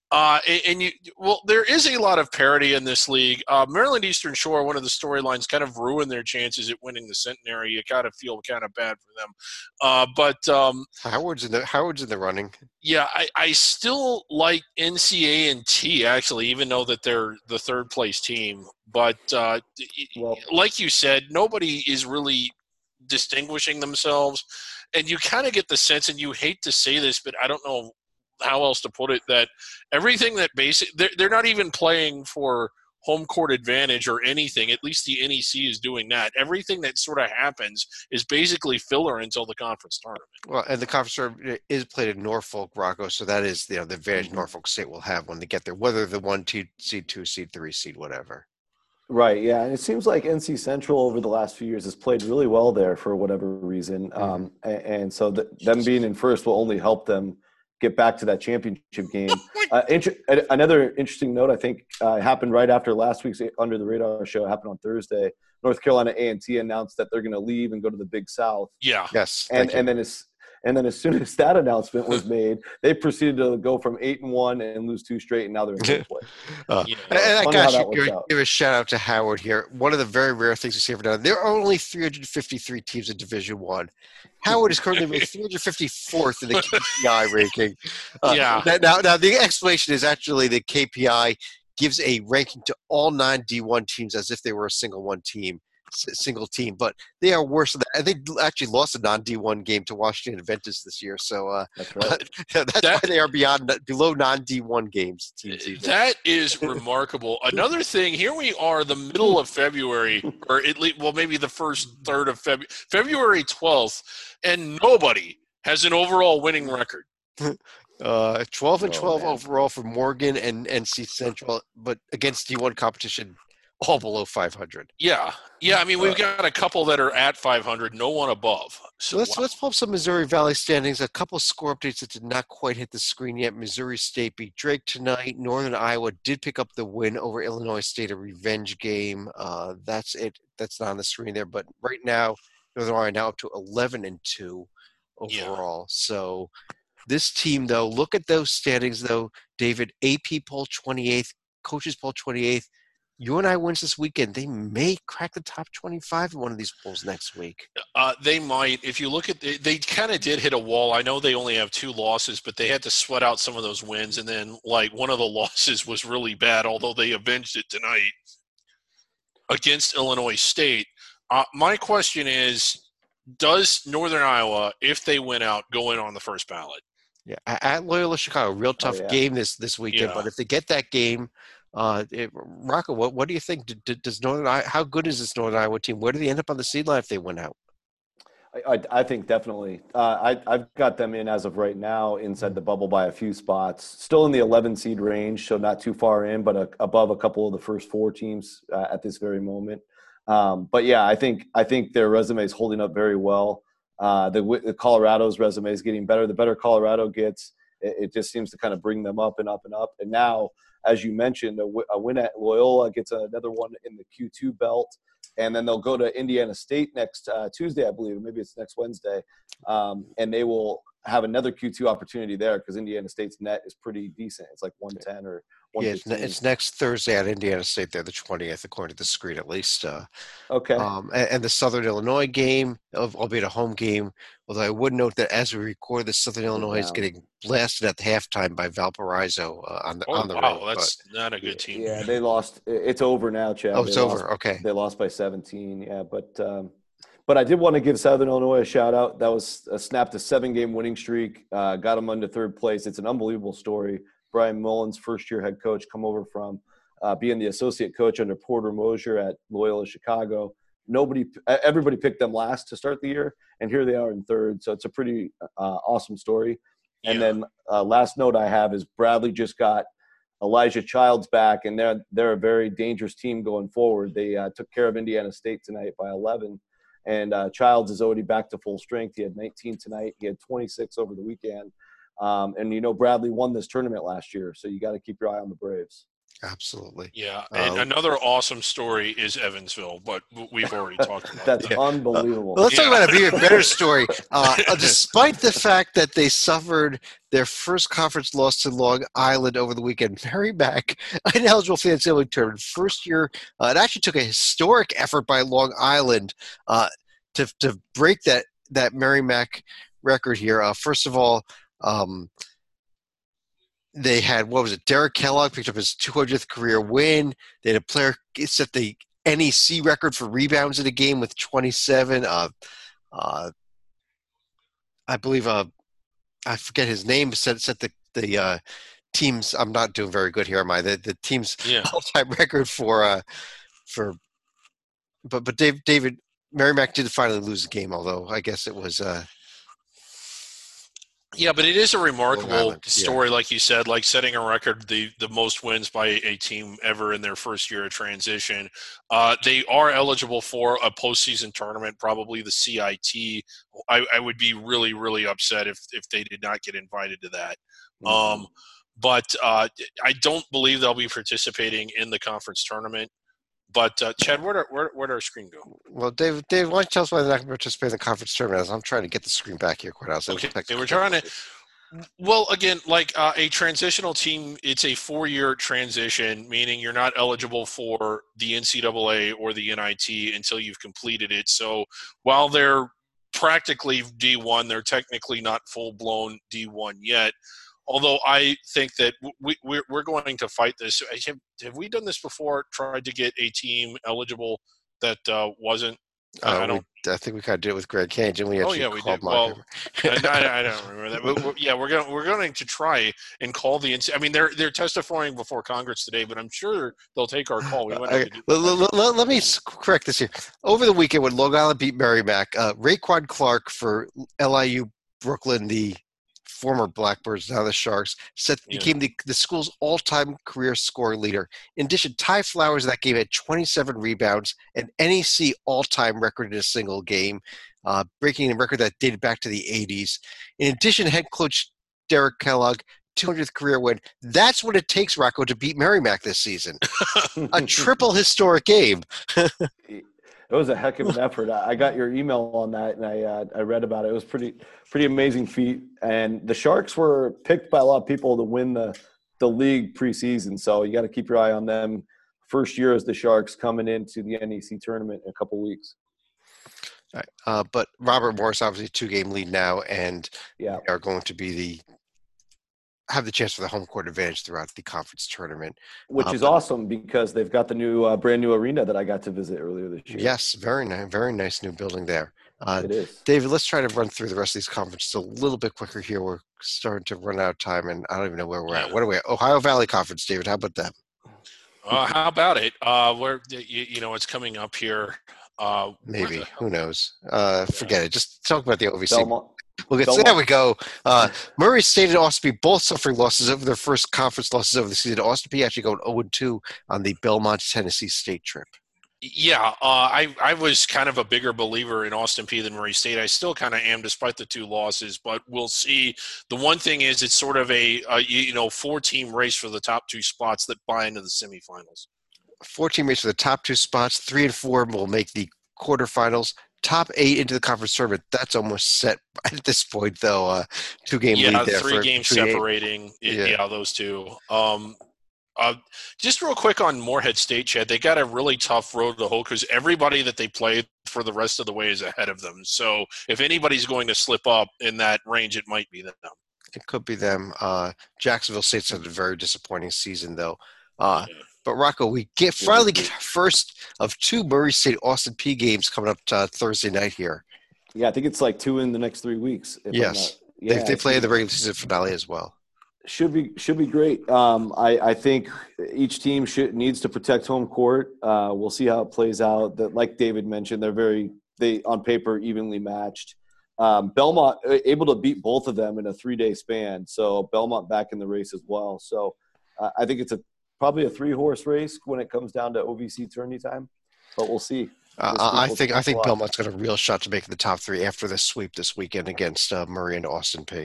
Speaker 2: Uh, and, and you, well, there is a lot of parity in this league. Uh, Maryland Eastern Shore, one of the storylines, kind of ruined their chances at winning the Centenary. You kind of feel kind of bad for them. Uh, but um,
Speaker 1: Howard's in the Howard's in the running.
Speaker 2: Yeah, I, I still like N C A and T actually, even though that they're the third place team. But uh,
Speaker 3: Well,
Speaker 2: like you said, nobody is really distinguishing themselves, and you kind of get the sense, and you hate to say this, but I don't know how else to put it, that everything that basic they're, they're not even playing for home court advantage or anything. At least the N E C is doing that. Everything that sort of happens is basically filler until the conference tournament.
Speaker 1: Well, and the conference tournament is played in Norfolk, Rocco, so that is, you know, the advantage
Speaker 3: mm-hmm.
Speaker 1: Norfolk State will have when they get there, whether the one seed, two seed, three seed, whatever.
Speaker 3: Right, yeah, and it seems like N C Central over the last few years has played really well there for whatever reason, mm-hmm. um, and, and so the, them being in first will only help them get back to that championship game. Uh, inter- another interesting note, I think, uh, happened right after last week's Under the Radar show. It happened on Thursday. North Carolina A and T announced that they're going to leave and go to the Big South.
Speaker 2: Yeah.
Speaker 1: Yes.
Speaker 3: And and then as and then as soon as that announcement was made, they proceeded to go from eight and one and lose two straight, and now they're in fifth place.
Speaker 1: uh,
Speaker 2: yeah.
Speaker 1: And I got you. Give, give a shout out to Howard here. One of the very rare things we see every now and then. There are only three hundred fifty-three teams in Division One. Howard is currently ranked three hundred fifty-fourth in the K P I ranking. Uh,
Speaker 2: yeah.
Speaker 1: Now, now the explanation is actually the K P I gives a ranking to all nine D one teams as if they were a single one team, single team, but they are worse than that. And they actually lost a non D one game to Washington Adventist this year. So uh,
Speaker 3: that's, right.
Speaker 1: uh, that's
Speaker 2: that,
Speaker 1: why they are beyond below non D one games. Teams
Speaker 2: that is remarkable. Another thing, here we are, the middle of February, or at least, well, maybe the first third of February, February twelfth, and nobody has an overall winning record.
Speaker 1: Uh, twelve and twelve
Speaker 3: oh,
Speaker 1: overall for Morgan and N C Central, but against D one competition, all below five hundred.
Speaker 2: Yeah, yeah. I mean, we've got a couple that are at five hundred, no one above. So
Speaker 1: let's
Speaker 2: wow.
Speaker 1: let's pull up some Missouri Valley standings. A couple of score updates that did not quite hit the screen yet. Missouri State beat Drake tonight. Northern Iowa did pick up the win over Illinois State, a revenge game. Uh, that's it. That's not on the screen there. But right now, Northern Iowa now up to eleven and two overall. Yeah. So this team, though, look at those standings, though, David. A P poll twenty-eighth, coaches poll twenty-eighth. U N I wins this weekend. They may crack the top twenty-five in one of these polls next week.
Speaker 2: Uh, they might. If you look at the, they kind of did hit a wall. I know they only have two losses, but they had to sweat out some of those wins. And then, like, one of the losses was really bad, although they avenged it tonight against Illinois State. Uh, my question is, does Northern Iowa, if they win out, go in on the first ballot?
Speaker 1: Yeah, at Loyola Chicago, real tough
Speaker 3: oh, yeah.
Speaker 1: game this, this weekend. Yeah. But if they get that game, uh, it, Rocco, what what do you think? Does Northern Iowa, how good is this Northern Iowa team? Where do they end up on the seed line if they win out?
Speaker 3: I, I, I think definitely. Uh, I, I've got them in as of right now inside the bubble by a few spots. Still in the eleven seed range, so not too far in, but a, above a couple of the first four teams uh, at this very moment. Um, but yeah, I think I think their resume is holding up very well. Uh, the, the Colorado's resume is getting better. The better Colorado gets, it, it just seems to kind of bring them up and up and up. And now, as you mentioned, a, w- a win at Loyola gets another one in the Q two belt. And then they'll go to Indiana State next uh, Tuesday, I believe. Maybe it's next Wednesday. Um, and they will have another Q two opportunity there because Indiana State's net is pretty decent. It's like one ten or one fifteen.
Speaker 1: Yeah, it's, it's next Thursday at Indiana State. They're the twentieth, according to the screen at least. Uh,
Speaker 3: okay.
Speaker 1: Um, and, and the Southern Illinois game, albeit a home game, although I would note that as we record, the Southern Illinois wow. is getting blasted at the halftime by Valparaiso uh, on the
Speaker 2: oh,
Speaker 1: on the
Speaker 2: wow,
Speaker 1: road.
Speaker 2: That's but, not a good team.
Speaker 3: Yeah, they lost. It's over now, Chad.
Speaker 1: Oh, it's
Speaker 3: they
Speaker 1: over.
Speaker 3: Lost,
Speaker 1: okay.
Speaker 3: They lost by seventeen. Yeah, but um, but I did want to give Southern Illinois a shout out. That was a snapped a seven game winning streak. Uh, got them into third place. It's an unbelievable story. Brian Mullins, first year head coach, come over from uh, being the associate coach under Porter Mosier at Loyola Chicago. Nobody, everybody picked them last to start the year, and here they are in third. So it's a pretty uh, awesome story. Yeah. And then uh, last note I have is Bradley just got Elijah Childs back, and they're they're a very dangerous team going forward. They uh, took care of Indiana State tonight by eleven, and uh, Childs is already back to full strength. He had nineteen tonight. He had twenty-six over the weekend. Um, and, you know, Bradley won this tournament last year, so you got to keep your eye on the Braves.
Speaker 1: Absolutely.
Speaker 2: Yeah, and
Speaker 1: Uh,
Speaker 2: another awesome story is Evansville, but w- we've already talked about
Speaker 3: That's
Speaker 2: that.
Speaker 1: Yeah. Uh,
Speaker 3: unbelievable.
Speaker 1: well, let's talk
Speaker 2: Yeah.
Speaker 1: about a even better story. Uh, uh, despite the fact that they suffered their first conference loss to Long Island over the weekend, Merrimack, ineligible for the N C double A tournament, first year, uh, it actually took a historic effort by Long Island uh, to to break that that Merrimack record here. Uh, first of all, um, they had, what was it? Derek Kellogg picked up his two hundredth career win. They had a player set the N E C record for rebounds in a game with twenty-seven. Uh, uh, I believe uh, I forget his name. Set set the the uh, team's. I'm not doing very good here, am I? The the team's
Speaker 2: Yeah.
Speaker 1: all-time record for uh, for. But but Dave, David Merrimack did finally lose the game, although I guess it was. Uh,
Speaker 2: Yeah, but it is a
Speaker 1: Long
Speaker 2: remarkable
Speaker 1: Island, yeah.
Speaker 2: story, like you said, like setting a record, the, the most wins by a team ever in their first year of transition. Uh, they are eligible for a postseason tournament, probably the C I T. I, I would be really, really upset if, if they did not get invited to that.
Speaker 3: Mhm.
Speaker 2: Um, but uh, I don't believe they'll be participating in the conference tournament. But uh, Chad, where where where did our screen go?
Speaker 1: Well, Dave, Dave, why don't you tell us why they're not going to participate in the conference tournament? As I'm trying to get the screen back here, quite honestly.
Speaker 2: Okay, they were trying to. Well, again, like uh, a transitional team, it's a four-year transition, meaning you're not eligible for the N C double A or the N I T until you've completed it. So while they're practically D one, they're technically not full-blown D one yet. Although I think that we, we're, we're going to fight this. Have, have we done this before, tried to get a team eligible that uh, wasn't?
Speaker 1: Uh,
Speaker 2: I don't.
Speaker 1: we, I think we kind of did it with Greg Cage, didn't we?
Speaker 2: Oh
Speaker 1: Actually
Speaker 2: yeah, we
Speaker 1: called
Speaker 2: did. Well,
Speaker 1: Montgomery.
Speaker 2: I, I don't remember that. But we're, yeah, we're going we're going to try and call the. I mean, they're they're testifying before Congress today, but I'm sure they'll take our call. We might have
Speaker 1: Okay,
Speaker 2: to do
Speaker 1: let,
Speaker 2: that.
Speaker 1: let- let- let me s- correct this here. Over the weekend, when Long Island beat Merrimack, uh, Raekwon Clark for L I U Brooklyn, the former Blackbirds, now the Sharks, set,
Speaker 2: Yeah.
Speaker 1: became the, the school's all-time career scoring leader. In addition, Ty Flowers in that game had twenty-seven rebounds, an N E C all-time record in a single game, uh, breaking a record that dated back to the eighties. In addition, head coach Derek Kellogg, two hundredth career win. That's what it takes, Rocco, to beat Merrimack this season. A triple historic game.
Speaker 3: It was a heck of an effort. I I got your email on that, and I uh, I read about it. It was pretty pretty amazing feat. And the Sharks were picked by a lot of people to win the the league preseason, so you got to keep your eye on them. First year as the Sharks coming into the N E C tournament in a couple weeks.
Speaker 1: All right. Uh, but Robert Morris, obviously, two-game lead now, and
Speaker 3: Yeah,
Speaker 1: are going to be the have the chance for the home court advantage throughout the conference tournament.
Speaker 3: which
Speaker 1: Uh,
Speaker 3: is
Speaker 1: but-
Speaker 3: awesome because they've got the new uh, brand new arena that I got to visit earlier this year.
Speaker 1: Yes, very nice, very nice new building there. Uh,
Speaker 3: It is.
Speaker 1: David, let's try to run through the rest of these conferences a little bit quicker here. We're starting to run out of time, and I don't even know where we're at.
Speaker 2: Yeah.
Speaker 1: What are we at? Ohio Valley Conference, David. How about that?
Speaker 2: Uh, how about it? Uh, where you, you know it's coming up here. Uh, where
Speaker 1: Maybe.
Speaker 2: the-
Speaker 1: Who knows? Uh, forget it. Just talk about the O V C.
Speaker 3: Belmont.
Speaker 1: We'll get,
Speaker 3: Belmont.
Speaker 1: there we go. Uh, Murray State and Austin Peay both suffering losses over their first conference losses over the season. Austin Peay actually going oh and two on the Belmont, Tennessee State trip.
Speaker 2: Yeah, uh, I I was kind of a bigger believer in Austin Peay than Murray State. I still kind of am, despite the two losses. But we'll see. The one thing is, it's sort of a, a you know four team race for the top two spots that buy into the semifinals.
Speaker 1: Four team race for the top two spots. Three and four will make the quarterfinals. Top eight into the conference tournament. That's almost set at this point, though. Uh, two game
Speaker 2: Yeah,
Speaker 1: lead there.
Speaker 2: three
Speaker 1: for
Speaker 2: games
Speaker 1: between eight.
Speaker 2: separating.
Speaker 1: Yeah.
Speaker 2: Yeah. those two. Um, uh, just real quick on Morehead State, Chad. They got a really tough road to hoe because everybody that they played for the rest of the way is ahead of them. So if anybody's going to slip up in that range, it might be them.
Speaker 1: It could be them. Uh, Jacksonville State's had a very disappointing season, though. Uh,
Speaker 2: Yeah.
Speaker 1: But Rocco, we get finally get our first of two Murray State Austin Peay games coming up uh, Thursday night here.
Speaker 3: Yeah, I think it's like two in the next three weeks. if I'm
Speaker 1: Yes.
Speaker 3: not- yeah,
Speaker 1: they they
Speaker 3: it's
Speaker 1: play
Speaker 3: gonna-
Speaker 1: the regular season finale as well.
Speaker 3: Should be should be great. Um, I, I think each team should needs to protect home court. Uh, we'll see how it plays out. That, like David mentioned, they're very they on paper evenly matched. Um, Belmont uh, able to beat both of them in a three day span. So Belmont back in the race as well. So uh, I think it's a probably a three horse race when it comes down to O V C tourney time. But we'll see.
Speaker 1: Uh,
Speaker 3: This
Speaker 1: I
Speaker 3: week will
Speaker 1: think I
Speaker 3: tell us a
Speaker 1: think
Speaker 3: lot.
Speaker 1: Belmont's got a real shot to make the top three after the sweep this weekend against uh, Murray and Austin Peay.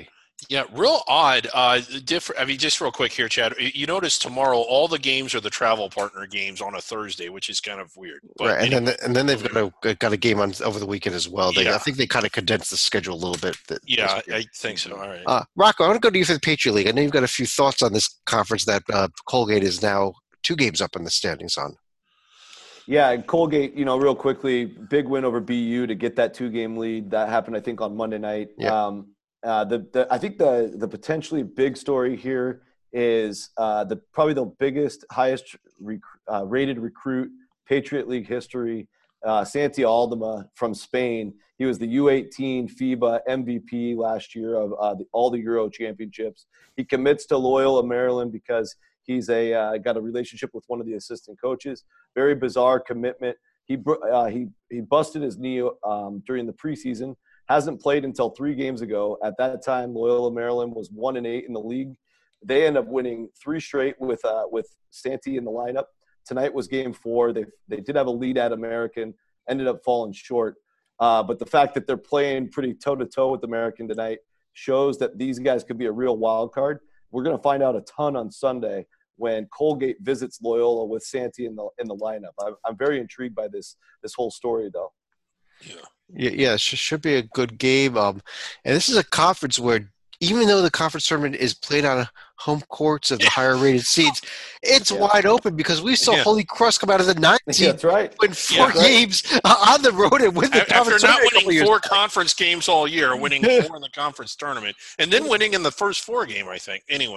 Speaker 2: Yeah, real odd. Uh, different. I mean, just real quick here, Chad. You notice tomorrow all the games are the travel partner games on a Thursday, which is kind of weird. But
Speaker 1: right, and
Speaker 2: anyway,
Speaker 1: then and then they've got a got a game on over the weekend as well. They,
Speaker 2: yeah.
Speaker 1: I think they kind of condensed the schedule a little bit. That,
Speaker 2: yeah, I think so. All right.
Speaker 1: Uh, Rocco, I want to go to you for the Patriot League. I know you've got a few thoughts on this conference that uh, Colgate is now two games up in the standings on.
Speaker 3: Yeah, Colgate, you know, real quickly, big win over B U to get that two-game lead. That happened, I think, on Monday night.
Speaker 1: Yeah.
Speaker 3: Um, uh, the, the I think the the potentially big story here is uh, the probably the biggest, highest rec- uh, rated recruit Patriot League history, uh, Santi Aldama from Spain. He was the U eighteen FIBA M V P last year of uh, the, all the Euro championships. He commits to Loyola Maryland because he's a uh, got a relationship with one of the assistant coaches. Very bizarre commitment. He uh, he he busted his knee um, during the preseason. Hasn't played until three games ago. At that time, Loyola Maryland was one and eight in the league. They end up winning three straight with uh, with Santi in the lineup. Tonight was game four. They they did have a lead at American, ended up falling short. Uh, but the fact that they're playing pretty toe to toe with American tonight shows that these guys could be a real wild card. We're going to find out a ton on Sunday when Colgate visits Loyola with Santi in the in the lineup. I'm, I'm very intrigued by this this whole story, though.
Speaker 2: Yeah.
Speaker 1: Yeah, yeah, it should be a good game. Um, and this is a conference where, even though the conference tournament is played on home courts of the higher rated seeds, it's
Speaker 3: Yeah.
Speaker 1: wide open because we saw
Speaker 2: Yeah.
Speaker 1: Holy Cross come out of the ninth seed,
Speaker 3: That's right.
Speaker 1: win four
Speaker 2: Yeah.
Speaker 1: games on the road and win the
Speaker 2: After
Speaker 1: conference
Speaker 2: not
Speaker 1: tournament. a couple
Speaker 2: winning
Speaker 1: years
Speaker 2: four
Speaker 1: back.
Speaker 2: conference games all year, winning four in the conference tournament, and then winning in the first four game, I think. Anyway,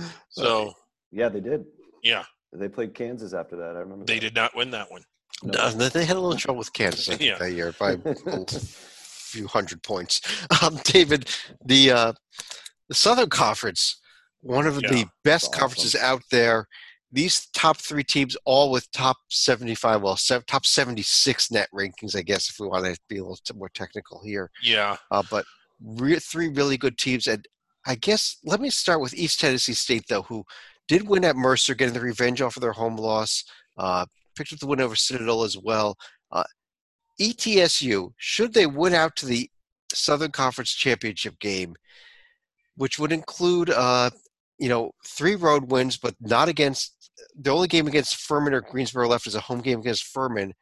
Speaker 2: so
Speaker 3: Yeah, they did.
Speaker 2: yeah,
Speaker 3: They played Kansas after that. I remember.
Speaker 2: they
Speaker 3: that.
Speaker 2: did not win that one.
Speaker 1: No, they had a little trouble with Kansas I think,
Speaker 2: Yeah.
Speaker 1: that year by a few hundred points. Um, David, the uh, the Southern Conference, one of
Speaker 2: Yeah.
Speaker 1: the best
Speaker 3: Awesome.
Speaker 1: conferences out there. These top three teams, all with top seventy-five, well, sev- top seventy-six net rankings, I guess, if we want to be a little t- more technical here.
Speaker 2: Yeah,
Speaker 1: Uh, but re- three really good teams. And I guess let me start with East Tennessee State, though, who did win at Mercer, getting the revenge off of their home loss. Uh, picked up the win over Citadel as well. Uh, E T S U, should they win out to the Southern Conference Championship game, which would include, uh, you know, three road wins, but not against – the only game against Furman or Greensboro left is a home game against Furman.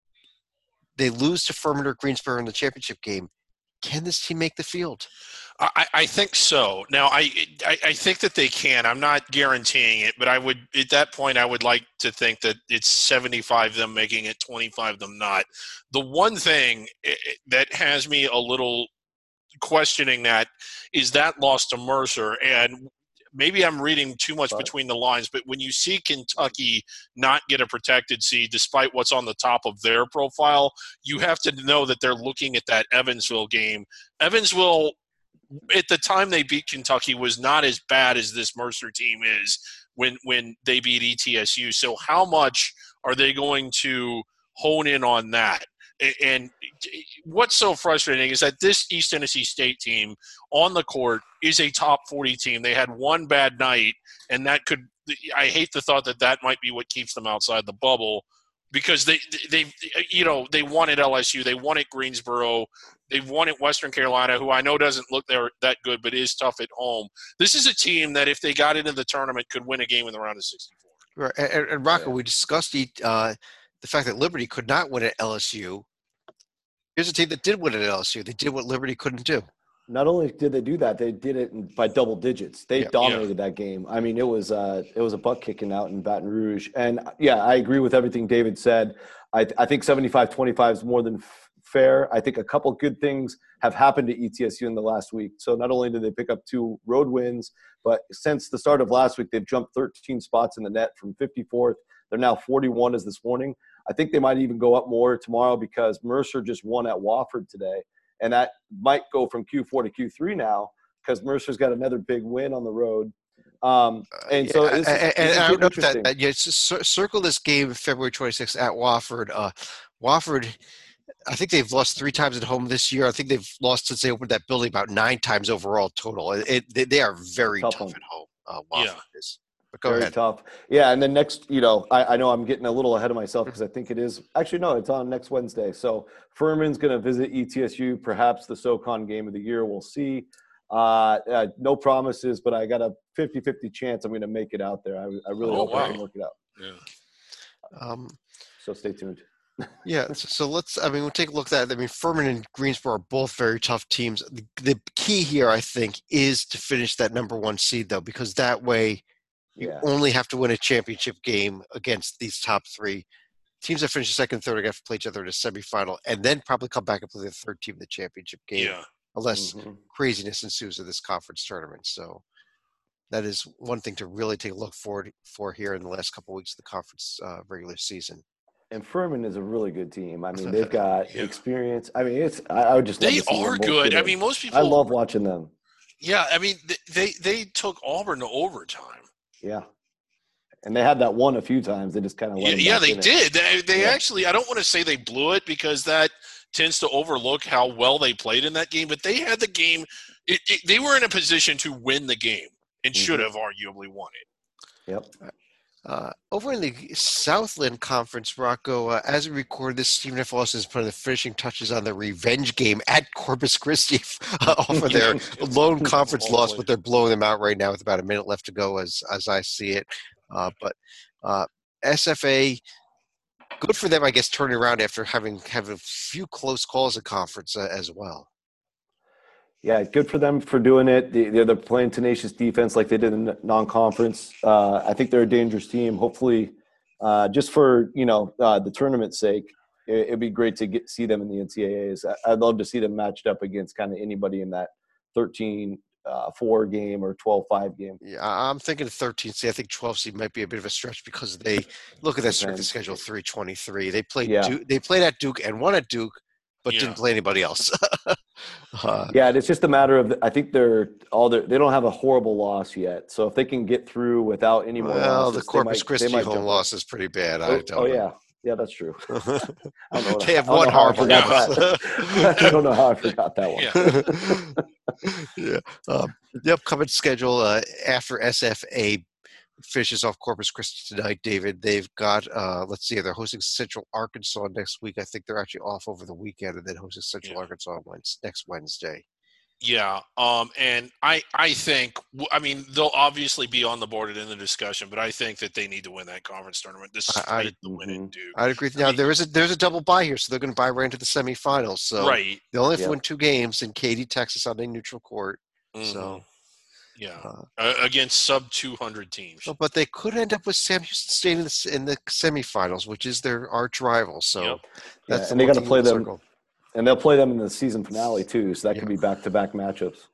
Speaker 1: They lose to Furman or Greensboro in the championship game. Can this team make the field?
Speaker 2: I, I think so. Now, I, I I think that they can. I'm not guaranteeing it, but I would at that point I would like to think that it's seventy-five them making it, twenty-five them not. The one thing that has me a little questioning that is that loss to Mercer, and maybe I'm reading too much between the lines, but when you see Kentucky not get a protected seed despite what's on the top of their profile, you have to know that they're looking at that Evansville game. Evansville, at the time they beat Kentucky, was not as bad as this Mercer team is when when they beat E T S U. So how much are they going to hone in on that? And what's so frustrating is that this East Tennessee State team on the court is a top forty team. They had one bad night, and that could – I hate the thought that that might be what keeps them outside the bubble because they, they you know, they won at L S U. They won at Greensboro. They've won at Western Carolina, who I know doesn't look there that good but is tough at home. This is a team that if they got into the tournament could win a game in the round of sixty-four.
Speaker 1: Right. And, and Rocco,
Speaker 3: Yeah.
Speaker 1: we discussed uh, the fact that Liberty could not win at L S U. Here's a team that did win at L S U. They did what Liberty couldn't do.
Speaker 3: Not only did they do that, they did it in, by double digits. They
Speaker 1: Yeah.
Speaker 3: dominated that game. I mean, it was uh, it was a butt kicking out in Baton Rouge. And yeah, I agree with everything David said. I, I think seventy-five twenty-five is more than f- fair. I think a couple good things have happened to E T S U in the last week. So not only did they pick up two road wins, but since the start of last week, they've jumped thirteen spots in the net from fifty-fourth. They're now forty-one as this morning. I think they might even go up more tomorrow because Mercer just won at Wofford today. And that might go from Q four to Q three now because Mercer's got another big win on the road. Um, and so
Speaker 1: Yeah,
Speaker 3: this,
Speaker 1: and,
Speaker 3: this
Speaker 1: and
Speaker 3: is
Speaker 1: I would note
Speaker 3: interesting.
Speaker 1: that, that yeah, it's just cir- circle this game February twenty-sixth at Wofford. Uh, Wofford, I think they've lost three times at home this year. I think they've lost since they opened that building about nine times overall total. It, it, they, they are very
Speaker 3: Tough
Speaker 1: tough,
Speaker 3: one.
Speaker 1: at home. Uh, Wofford
Speaker 2: Yeah.
Speaker 1: is. But go
Speaker 3: Very
Speaker 1: ahead.
Speaker 3: tough. Yeah, and then next, you know, I, I know I'm getting a little ahead of myself because I think it is – actually, no, it's on next Wednesday. So Furman's going to visit E T S U, perhaps the SoCon game of the year. We'll see. Uh, uh, no promises, but I got a fifty-fifty chance I'm going to make it out there. I, I really
Speaker 2: Oh,
Speaker 3: hope
Speaker 2: wow.
Speaker 3: I can work it out.
Speaker 2: Yeah.
Speaker 1: Um,
Speaker 3: So stay tuned.
Speaker 1: yeah, so, so let's. I mean, we'll take a look at that. I mean, Furman and Greensboro are both very tough teams. The, the key here, I think, is to finish that number one seed, though, because that way you
Speaker 3: Yeah.
Speaker 1: only have to win a championship game against these top three teams that finish second, third. Are going to have to play each other in a semifinal, and then probably come back and play the third team in the championship game,
Speaker 2: Yeah.
Speaker 1: unless
Speaker 3: Mm-hmm.
Speaker 1: craziness ensues of this conference tournament. So that is one thing to really take a look forward for here in the last couple of weeks of the conference uh, regular season.
Speaker 3: And Furman is a really good team. I mean, they've got
Speaker 2: Yeah.
Speaker 3: experience. I mean, it's. I, I would just. Love
Speaker 2: They
Speaker 3: to see
Speaker 2: are
Speaker 3: them both
Speaker 2: good.
Speaker 3: get
Speaker 2: I
Speaker 3: in.
Speaker 2: mean, most people.
Speaker 3: I love watching them.
Speaker 2: Yeah, I mean, th- they they took Auburn to overtime.
Speaker 3: Yeah, and they had that one a few times. They just kind of
Speaker 2: Yeah,
Speaker 3: let them
Speaker 2: yeah
Speaker 3: back
Speaker 2: they
Speaker 3: in it.
Speaker 2: did. They, they
Speaker 3: Yeah.
Speaker 2: actually. I don't want to say they blew it because that tends to overlook how well they played in that game. But they had the game. It, it, they were in a position to win the game and should
Speaker 3: Mhm.
Speaker 2: have arguably won it.
Speaker 3: Yep.
Speaker 1: Uh, over in the Southland Conference, Rocco, uh, as we record this, Stephen F. Austin is putting the finishing touches on the revenge game at Corpus Christi uh, off of their lone conference loss, but they're blowing them out right now with about a minute left to go as, as I see it. Uh, but uh, S F A, good for them, I guess, turning around after having, having a few close calls at conference uh, as well.
Speaker 3: Yeah, good for them for doing it. They- They're, they're playing tenacious defense like they did in non-conference. Uh, I think they're a dangerous team. Hopefully, uh, just for you know uh, the tournament's sake, it, it'd be great to get see them in the N C A As. I- I'd love to see them matched up against kind of anybody in that thirteen four game or twelve five game.
Speaker 1: Yeah, I- I'm thinking thirteen seed. I think twelve seed might be a bit of a stretch because they look at that strength of
Speaker 3: Depends.
Speaker 1: schedule three twenty-three. They played
Speaker 3: Yeah.
Speaker 1: Duke, they played at Duke and won at Duke, but
Speaker 2: Yeah.
Speaker 1: didn't play anybody else. uh,
Speaker 3: Yeah, and it's just a matter of I think they're all their, they don't have a horrible loss yet. So if they can get through without any more
Speaker 1: well,
Speaker 3: losses,
Speaker 1: the Corpus
Speaker 3: they might,
Speaker 1: Christi
Speaker 3: they might
Speaker 1: home
Speaker 3: jump
Speaker 1: loss is pretty bad. I
Speaker 3: Oh,
Speaker 1: don't
Speaker 3: oh
Speaker 1: know.
Speaker 3: yeah, yeah, that's true. I don't know.
Speaker 1: They have
Speaker 3: I don't
Speaker 1: one
Speaker 3: know how I
Speaker 1: horrible
Speaker 3: forgot
Speaker 1: loss.
Speaker 3: that. I don't know how I forgot that one.
Speaker 2: Yeah.
Speaker 1: yeah. Um, the upcoming schedule uh, after S F A finishes off Corpus Christi tonight, David, they've got, uh, let's see, they're hosting Central Arkansas next week. I think they're actually off over the weekend and then hosting Central
Speaker 2: Yeah.
Speaker 1: Arkansas Wednesday, next Wednesday.
Speaker 2: Yeah, um, and I, I think, I mean, they'll obviously be on the board and in the discussion, but I think that they need to win that conference tournament despite
Speaker 1: I-
Speaker 2: the win
Speaker 3: Mhm.
Speaker 2: at Duke.
Speaker 1: I'd agree. Now, there is a there's a double bye here, so they're going to buy right into the semifinals. So
Speaker 2: Right.
Speaker 1: they only have to
Speaker 3: Yep.
Speaker 1: win two games in Katy, Texas on a neutral court. So,
Speaker 2: Mhm. Yeah,
Speaker 1: uh,
Speaker 2: uh, against sub two hundred teams.
Speaker 1: so- but they could end up with Sam Houston State in the, s- in the semifinals, which is their arch rival. So
Speaker 2: Yep.
Speaker 1: that's
Speaker 3: Yeah,
Speaker 1: the
Speaker 3: and they
Speaker 1: one
Speaker 3: got to
Speaker 1: team
Speaker 3: play
Speaker 1: in the
Speaker 3: them,
Speaker 1: circle.
Speaker 3: and they'll play them in the season finale too. So that
Speaker 1: Yeah.
Speaker 3: could be back-to-back matchups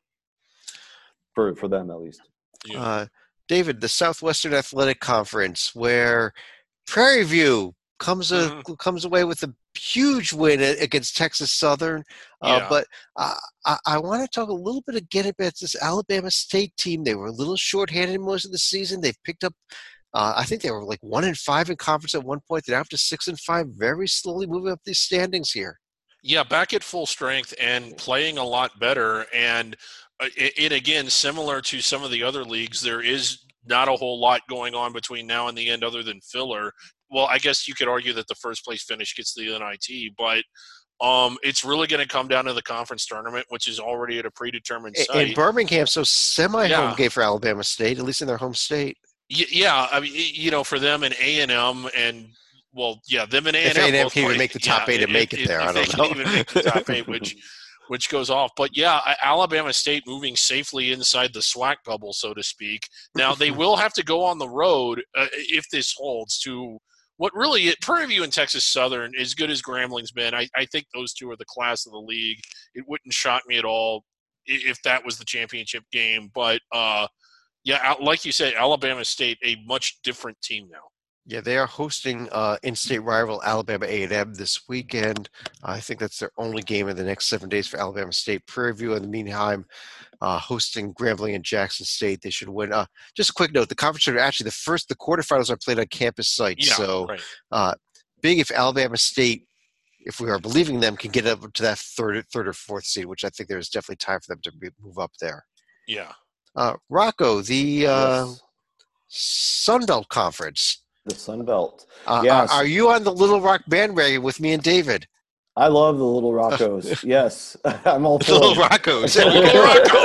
Speaker 3: for for them at least.
Speaker 2: Yeah.
Speaker 1: Uh, David, the Southwestern Athletic Conference, where Prairie View comes a,
Speaker 2: Mhm.
Speaker 1: comes away with a huge win a- against Texas Southern. Uh,
Speaker 2: Yeah.
Speaker 1: But I, I, I want to talk a little bit again about this Alabama State team. They were a little shorthanded most of the season. They've picked up, uh, I think they were like one and five in conference at one point. They're up to six and five, very slowly moving up these standings here.
Speaker 2: Yeah, back at full strength and playing a lot better. And uh, it, it again, similar to some of the other leagues, there is not a whole lot going on between now and the end other than filler. Well, I guess you could argue that the first place finish gets the N I T, but um, it's really going to come down to the conference tournament, which is already at a predetermined
Speaker 1: In
Speaker 2: site.
Speaker 1: Birmingham, so semi-home
Speaker 2: Yeah.
Speaker 1: game for Alabama State, at least in their home state.
Speaker 2: Y- Yeah, I mean, y- you know, for them and A and M and well, yeah, them and A and
Speaker 1: If
Speaker 2: M
Speaker 1: A and M
Speaker 2: both
Speaker 1: can even
Speaker 2: play-
Speaker 1: make the top eight and make it
Speaker 2: if-
Speaker 1: there,
Speaker 2: if
Speaker 1: I
Speaker 2: they
Speaker 1: don't
Speaker 2: can
Speaker 1: know.
Speaker 2: even make the top eight, which which goes off. But yeah, I- Alabama State moving safely inside the SWAC bubble, so to speak. Now they will have to go on the road uh, if this holds to what really it, Prairie View and Texas Southern, as good as Grambling's been. I, I think those two are the class of the league. It wouldn't shock me at all i- if that was the championship game. But uh, yeah, out- like you said, Alabama State, a much different team now.
Speaker 1: Yeah, they are hosting uh, in-state rival Alabama A and M this weekend. I think that's their only game in the next seven days for Alabama State. Prairie View, in the meantime, uh, hosting Grambling and Jackson State. They should win. Uh, just a quick note: the conference tournament, actually, the first, the quarterfinals are played on campus sites.
Speaker 2: Yeah,
Speaker 1: so
Speaker 2: right.
Speaker 1: uh, big if Alabama State, if we are believing them, can get up to that third, third or fourth seed, which I think there is definitely time for them to be, move up there.
Speaker 2: Yeah.
Speaker 1: Uh, Rocco, the uh,
Speaker 3: Yes.
Speaker 1: Sun Belt Conference.
Speaker 3: The Sun Belt.
Speaker 1: Uh,
Speaker 3: Yes.
Speaker 1: are, are you on the Little Rock bandwagon with me and David?
Speaker 3: I love the Little Rockos. Yes, I'm all for
Speaker 1: Little
Speaker 3: them.
Speaker 1: Rockos.
Speaker 2: The Little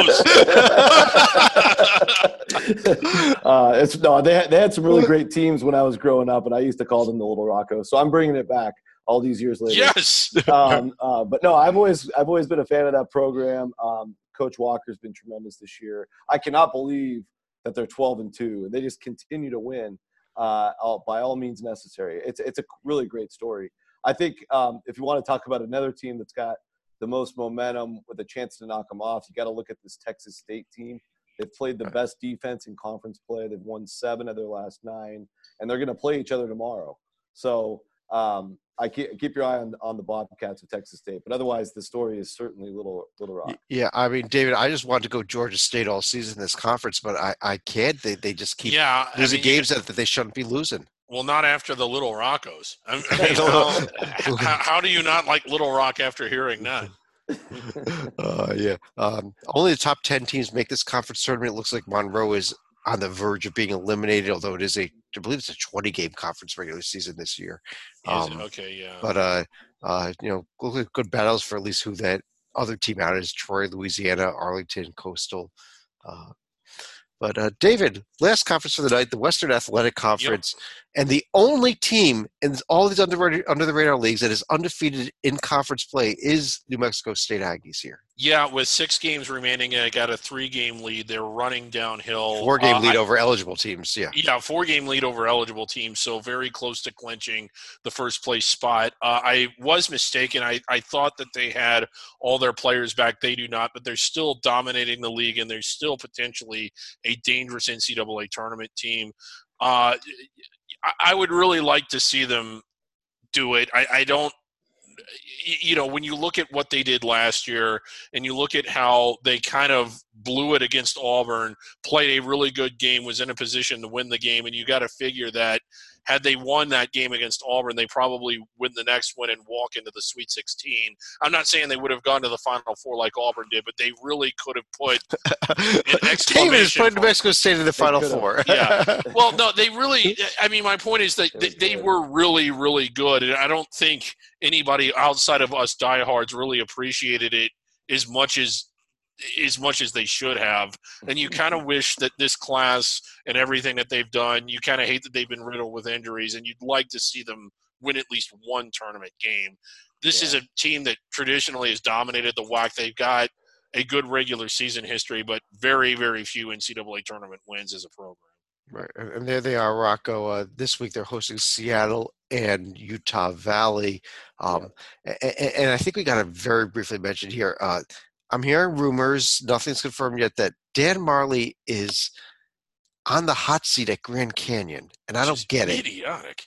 Speaker 2: Rockos.
Speaker 3: uh, it's no, they had, they had some really great teams when I was growing up, and I used to call them the Little Rockos. So I'm bringing it back all these years later.
Speaker 2: Yes.
Speaker 3: Um, uh, but no, I've always I've always been a fan of that program. Um, Coach Walker's been tremendous this year. I cannot believe that they're twelve and two, and they just continue to win uh, all, by all means necessary. It's it's a really great story. I think um, if you want to talk about another team that's got the most momentum with a chance to knock them off, you got to look at this Texas State team. They've played the best defense in conference play. They've won seven of their last nine, and they're going to play each other tomorrow. So um, I keep, keep your eye on, on the Bobcats of Texas State. But otherwise, the story is certainly Little Little Rock.
Speaker 1: Yeah, I mean, David, I just wanted to go Georgia State all season in this conference, but I, I can't. They they just keep
Speaker 2: yeah,
Speaker 1: losing
Speaker 2: I mean,
Speaker 1: games that, that they shouldn't be losing.
Speaker 2: Well, not after the Little Rockos. I mean, how, how, how do you not like Little Rock after hearing that?
Speaker 1: uh, yeah. Um, only the top ten teams make this conference tournament. It looks like Monroe is on the verge of being eliminated, although it is a, I believe it's a twenty-game conference regular season this year.
Speaker 2: Um,
Speaker 1: um,
Speaker 2: okay, yeah.
Speaker 1: But, uh, uh, you know, good, good battles for at least who that other team out is, Troy, Louisiana, Arlington, Coastal. Uh, But, uh, David, last conference for the night, the Western Athletic Conference, yep. And the only team in all these under, under the radar leagues that is undefeated in conference play is New Mexico State Aggies here.
Speaker 2: Yeah, with six games remaining, I got a three-game lead. They're running downhill.
Speaker 1: Four-game
Speaker 2: uh,
Speaker 1: lead
Speaker 2: I,
Speaker 1: over eligible teams, yeah.
Speaker 2: Yeah, four-game lead over eligible teams, so very close to clinching the first-place spot. Uh, I was mistaken. I, I thought that they had all their players back. They do not, but they're still dominating the league, and they're still potentially a dangerous N C double A tournament team. Uh, I would really like to see them do it. I, I don't – you know, when you look at what they did last year and you look at how they kind of blew it against Auburn, played a really good game, was in a position to win the game, and you got to figure that had they won that game against Auburn, they probably win the next one and walk into the Sweet sixteen. I'm not saying they would have gone to the Final Four like Auburn did, but they really could have put an exclamation
Speaker 1: David is putting New Mexico State in the Final Four.
Speaker 2: Yeah. Well, no, they really – I mean, my point is that they, they were really, really good, and I don't think anybody outside of us diehards really appreciated it as much as as much as they should have. And you kind of wish that this class and everything that they've done, you kind of hate that they've been riddled with injuries, and you'd like to see them win at least one tournament game. This yeah. is a team that traditionally has dominated the W A C. They've got a good regular season history, but very, very few N C double A tournament wins as a program.
Speaker 1: Right, and there they are, Rocco. Uh, this week they're hosting Seattle and Utah Valley. Um, yeah. and, and I think we got to very briefly mention here, uh, I'm hearing rumors, nothing's confirmed yet, that Dan Marley is on the hot seat at Grand Canyon, and I don't
Speaker 2: Just
Speaker 1: get
Speaker 2: idiotic.
Speaker 1: it.
Speaker 2: Idiotic.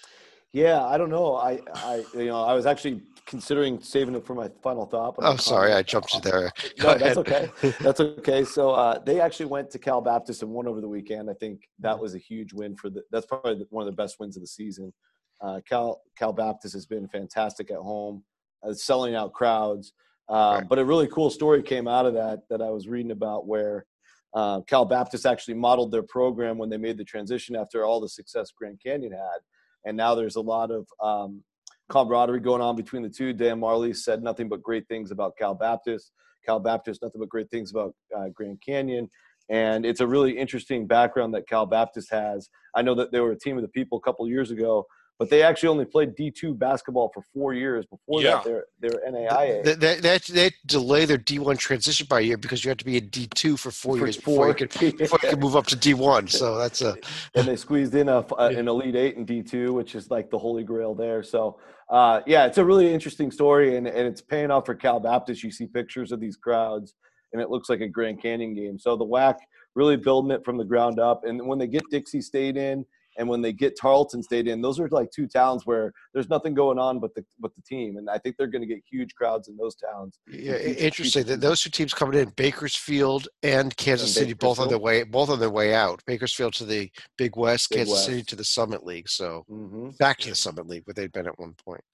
Speaker 3: Yeah, I don't know. I, I, you know, I was actually considering saving it for my final thought. But
Speaker 1: oh, sorry, I jumped you there.
Speaker 3: Go no, that's okay. That's okay. So uh, they actually went to Cal Baptist and won over the weekend. I think that was a huge win for the. That's probably one of the best wins of the season. Uh, Cal Cal Baptist has been fantastic at home, uh, selling out crowds. Uh, right. But a really cool story came out of that that I was reading about where uh, Cal Baptist actually modeled their program when they made the transition after all the success Grand Canyon had. And now there's a lot of um, camaraderie going on between the two. Dan Marley said nothing but great things about Cal Baptist. Cal Baptist, nothing but great things about uh, Grand Canyon. And it's a really interesting background that Cal Baptist has. I know that they were a team of the people a couple of years ago, but they actually only played D two basketball for four years. Before yeah. that, they're, they're N A I A.
Speaker 1: They, they, they, they delay their D one transition by a year because you have to be in D two for four for years four. Before, you can, before you can move up to D one. So that's a –
Speaker 3: And they squeezed in a, a, an Elite Eight in D two, which is like the holy grail there. So, uh, yeah, it's a really interesting story, and, and it's paying off for Cal Baptist. You see pictures of these crowds, and it looks like a Grand Canyon game. So the W A C really building it from the ground up. And when they get Dixie State in, and when they get Tarleton State in, those are like two towns where there's nothing going on but the but the team, and I think they're going to get huge crowds in those towns.
Speaker 1: Yeah, interesting. That those two teams coming in, Bakersfield and Kansas and City, both on their way, both on their way out. Bakersfield to the Big West, Big Kansas West. City to the Summit League. So mm-hmm. back to the Summit League, where they'd been at one point.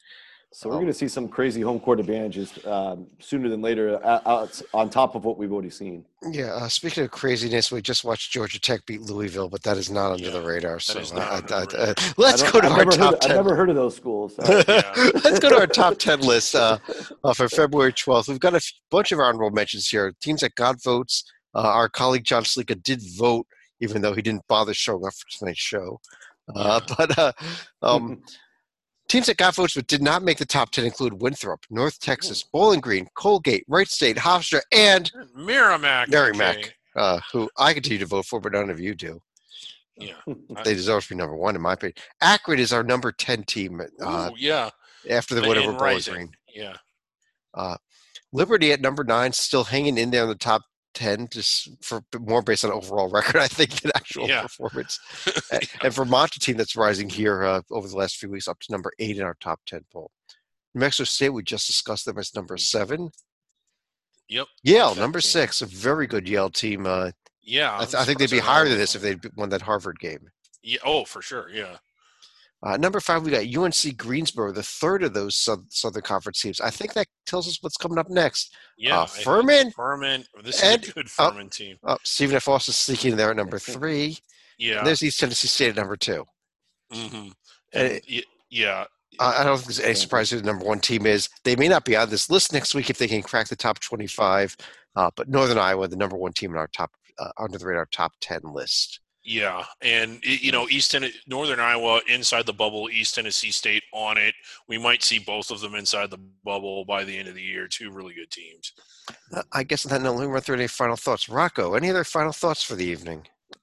Speaker 3: So we're going to see some crazy home court advantages um, sooner than later, uh, out, on top of what we've already seen.
Speaker 1: Yeah. Uh, speaking of craziness, we just watched Georgia Tech beat Louisville, but that is not under
Speaker 2: Yeah,
Speaker 1: the radar. So
Speaker 2: is
Speaker 1: uh,
Speaker 2: not
Speaker 1: uh,
Speaker 2: under the
Speaker 1: uh,
Speaker 2: radar.
Speaker 1: uh, let's
Speaker 3: I
Speaker 1: go to
Speaker 3: I've
Speaker 1: our
Speaker 3: never
Speaker 1: top
Speaker 3: heard,
Speaker 1: ten.
Speaker 3: I've never heard of those schools. So.
Speaker 2: Yeah.
Speaker 1: Let's go to our top ten list uh, uh, for February twelfth. We've got a f- bunch of honorable mentions here. Teams that got votes. Uh, our colleague John Slika did vote, even though he didn't bother showing up for tonight's show. Uh,
Speaker 2: Yeah.
Speaker 1: But uh, um, teams that got votes but did not make the top ten include Winthrop, North Texas, Bowling Green, Colgate, Wright State, Hofstra, and
Speaker 2: Merrimack.
Speaker 1: Merrimack,
Speaker 2: okay.
Speaker 1: uh, who I continue to vote for, but none of you do.
Speaker 2: Yeah.
Speaker 1: They deserve to be number one, in my opinion. Akron is our number ten team uh,
Speaker 2: Ooh, yeah.
Speaker 1: after the
Speaker 2: The
Speaker 1: win over
Speaker 2: in
Speaker 1: Bowling
Speaker 2: Rising.
Speaker 1: Green.
Speaker 2: Yeah.
Speaker 1: Uh, Liberty at number nine, still hanging in there in the top ten, just for more based on overall record, I think, than actual
Speaker 2: Yeah.
Speaker 1: performance.
Speaker 2: Yeah.
Speaker 1: And, and Vermont, a team that's rising here uh, over the last few weeks, up to number eight in our top ten poll. New Mexico State, we just discussed them as number seven.
Speaker 2: Yep.
Speaker 1: Yale,
Speaker 2: That
Speaker 1: number
Speaker 2: team.
Speaker 1: six, a very good Yale team. Uh,
Speaker 2: Yeah.
Speaker 1: I, th- I think they'd be
Speaker 2: surprised
Speaker 1: higher
Speaker 2: they're
Speaker 1: than
Speaker 2: not
Speaker 1: this if they'd won that Harvard game.
Speaker 2: Yeah. Oh, for sure. Yeah.
Speaker 1: Uh, number five, we got U N C Greensboro, the third of those sou- Southern Conference teams. I think that tells us what's coming up next.
Speaker 2: Yeah.
Speaker 1: Uh,
Speaker 2: I think
Speaker 1: Furman.
Speaker 2: Furman. This
Speaker 1: and-
Speaker 2: is a good
Speaker 1: oh,
Speaker 2: Furman team.
Speaker 1: Oh, Stephen F. Austin sneaking in there at number three.
Speaker 2: Yeah.
Speaker 1: And there's East Tennessee State at number two.
Speaker 2: Mm-hmm.
Speaker 1: And
Speaker 2: And y- yeah.
Speaker 1: I I don't think there's any surprise who the number one team is. They may not be on this list next week if they can crack the top twenty-five. Uh, but Northern Iowa, the number one team in our top uh, under the radar top ten list.
Speaker 2: Yeah, and it- you know, East Ten- Northern Iowa inside the bubble, East Tennessee State on it. We might see both of them inside the bubble by the end of the year. Two really good teams.
Speaker 1: Uh, I guess on that note, let me run through any final thoughts. Rocco, any other final thoughts for the evening?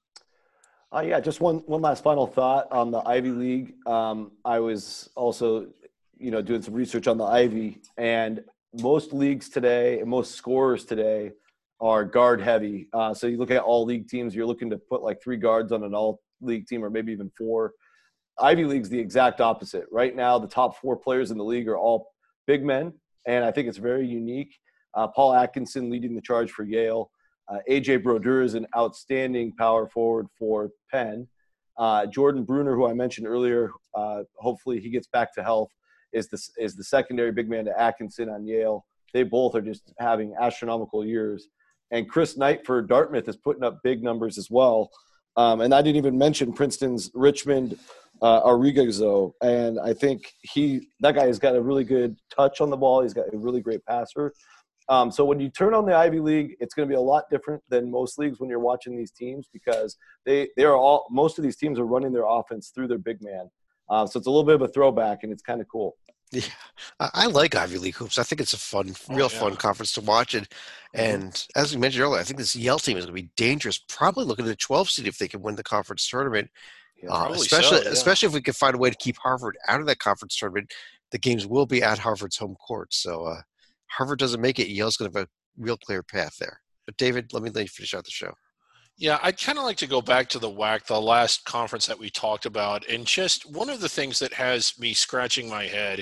Speaker 3: Uh, yeah, just one one last final thought on the Ivy League. Um, I was also, you know, doing some research on the Ivy, and most leagues today and most scorers today are guard heavy. Uh, so you look at all league teams, you're looking to put like three guards on an all league team or maybe even four. Ivy League's the exact opposite. Right now, the top four players in the league are all big men, and I think it's very unique. Uh, Paul Atkinson leading the charge for Yale. Uh, A J Brodeur is an outstanding power forward for Penn. Uh, Jordan Bruner, who I mentioned earlier, uh, hopefully he gets back to health, is the, is the secondary big man to Atkinson on Yale. They both are just having astronomical years. And Chris Knight for Dartmouth is putting up big numbers as well. Um, and I didn't even mention Princeton's Richmond uh, Arrigazo. And I think he that guy has got a really good touch on the ball. He's got a really great passer. Um, so when you turn on the Ivy League, it's going to be a lot different than most leagues when you're watching these teams because they they are all most of these teams are running their offense through their big man. Uh, so it's a little bit of a throwback, and it's kind of cool.
Speaker 1: Yeah, I, I like Ivy League hoops. I think it's a fun, real
Speaker 2: Oh, yeah.
Speaker 1: fun conference to watch. And, and as we mentioned earlier, I think this Yale team is going to be dangerous. Probably looking at a twelve seed if they can win the conference tournament.
Speaker 3: Yeah.
Speaker 1: Uh,
Speaker 2: Probably
Speaker 1: especially,
Speaker 2: so, yeah.
Speaker 1: especially if we can find a way to keep Harvard out of that conference tournament. The games will be at Harvard's home court. So uh, Harvard doesn't make it, Yale's going to have a real clear path there. But David, let me let you finish out the show.
Speaker 2: Yeah, I'd kind of like to go back to the W A C, the last conference that we talked about. And just one of the things that has me scratching my head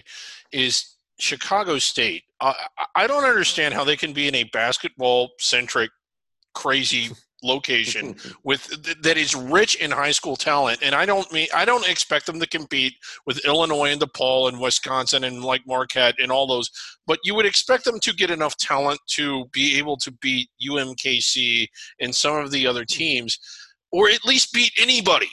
Speaker 2: is Chicago State. I, I don't understand how they can be in a basketball-centric, crazy location with that is rich in high school talent. And I don't mean I don't expect them to compete with Illinois and DePaul and Wisconsin and like Marquette and all those. But you would expect them to get enough talent to be able to beat U M K C and some of the other teams, or at least beat anybody.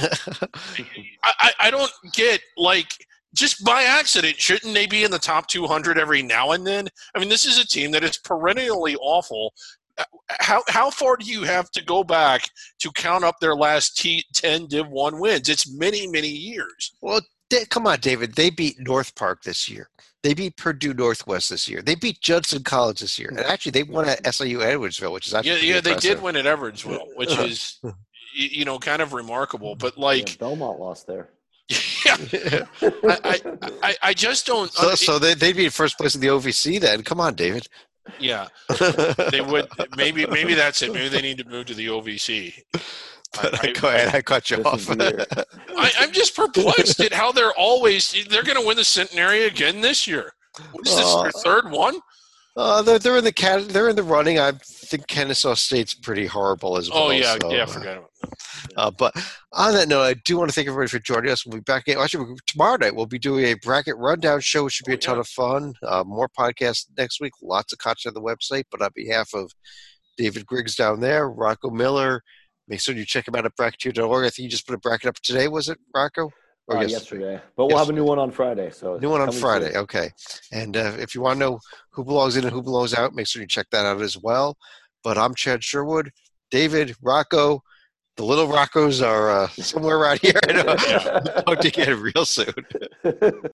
Speaker 2: I, I, I don't get, like, just by accident, shouldn't they be in the top two hundred every now and then? I mean, this is a team that is perennially awful. How how far do you have to go back to count up their last T, ten Div one wins? It's many, many years.
Speaker 1: Well, they, come on, David. They beat North Park this year. They beat Purdue Northwest this year. They beat Judson College this year. And actually, they won at S I U Edwardsville, which is actually
Speaker 2: Yeah,
Speaker 1: pretty
Speaker 2: yeah, they
Speaker 1: impressive.
Speaker 2: did win at Edwardsville, which is, y- you know, kind of remarkable. But, like,
Speaker 3: Yeah, Belmont lost there.
Speaker 2: yeah, I, I, I, I just don't.
Speaker 1: So, so they, they'd be in first place in the O V C then. Come on, David.
Speaker 2: Yeah, they would. Maybe maybe that's it. Maybe they need to move to the O V C.
Speaker 1: But
Speaker 2: I-
Speaker 1: I, go ahead. I cut you
Speaker 3: This
Speaker 1: off.
Speaker 3: is the
Speaker 2: I, I'm just perplexed at how they're always – they're going to win the Centenary again this year. What is this,
Speaker 1: Uh,
Speaker 2: their third one?
Speaker 1: Uh, they're they're in the cat. They're in the running. I think Kennesaw State's pretty horrible as well.
Speaker 2: Oh yeah,
Speaker 1: so,
Speaker 2: yeah.
Speaker 1: uh,
Speaker 2: Forget about it.
Speaker 1: Uh, but on that note, I do want to thank everybody for joining us. We'll be back. Actually, tomorrow night we'll be doing a bracket rundown show. It should be a ton
Speaker 2: Oh, yeah.
Speaker 1: of fun. Uh, more podcasts next week. Lots of content on the website. But on behalf of David Griggs down there, Rocco Miller, make sure you check him out at bracket dot org. I think you just put a bracket up today. Was it, Rocco? Or
Speaker 3: Uh,
Speaker 1: yesterday?
Speaker 3: yesterday, but we'll have a
Speaker 1: Yesterday.
Speaker 3: new one on Friday. So
Speaker 1: New one on
Speaker 3: coming
Speaker 1: Friday.
Speaker 3: soon.
Speaker 1: Okay. And uh, if you want to know who belongs in and who belongs out, make sure you check that out as well. But I'm Chad Sherwood. David, Rocco, the little Roccos are uh, somewhere around here. I know. Talk to you again real soon.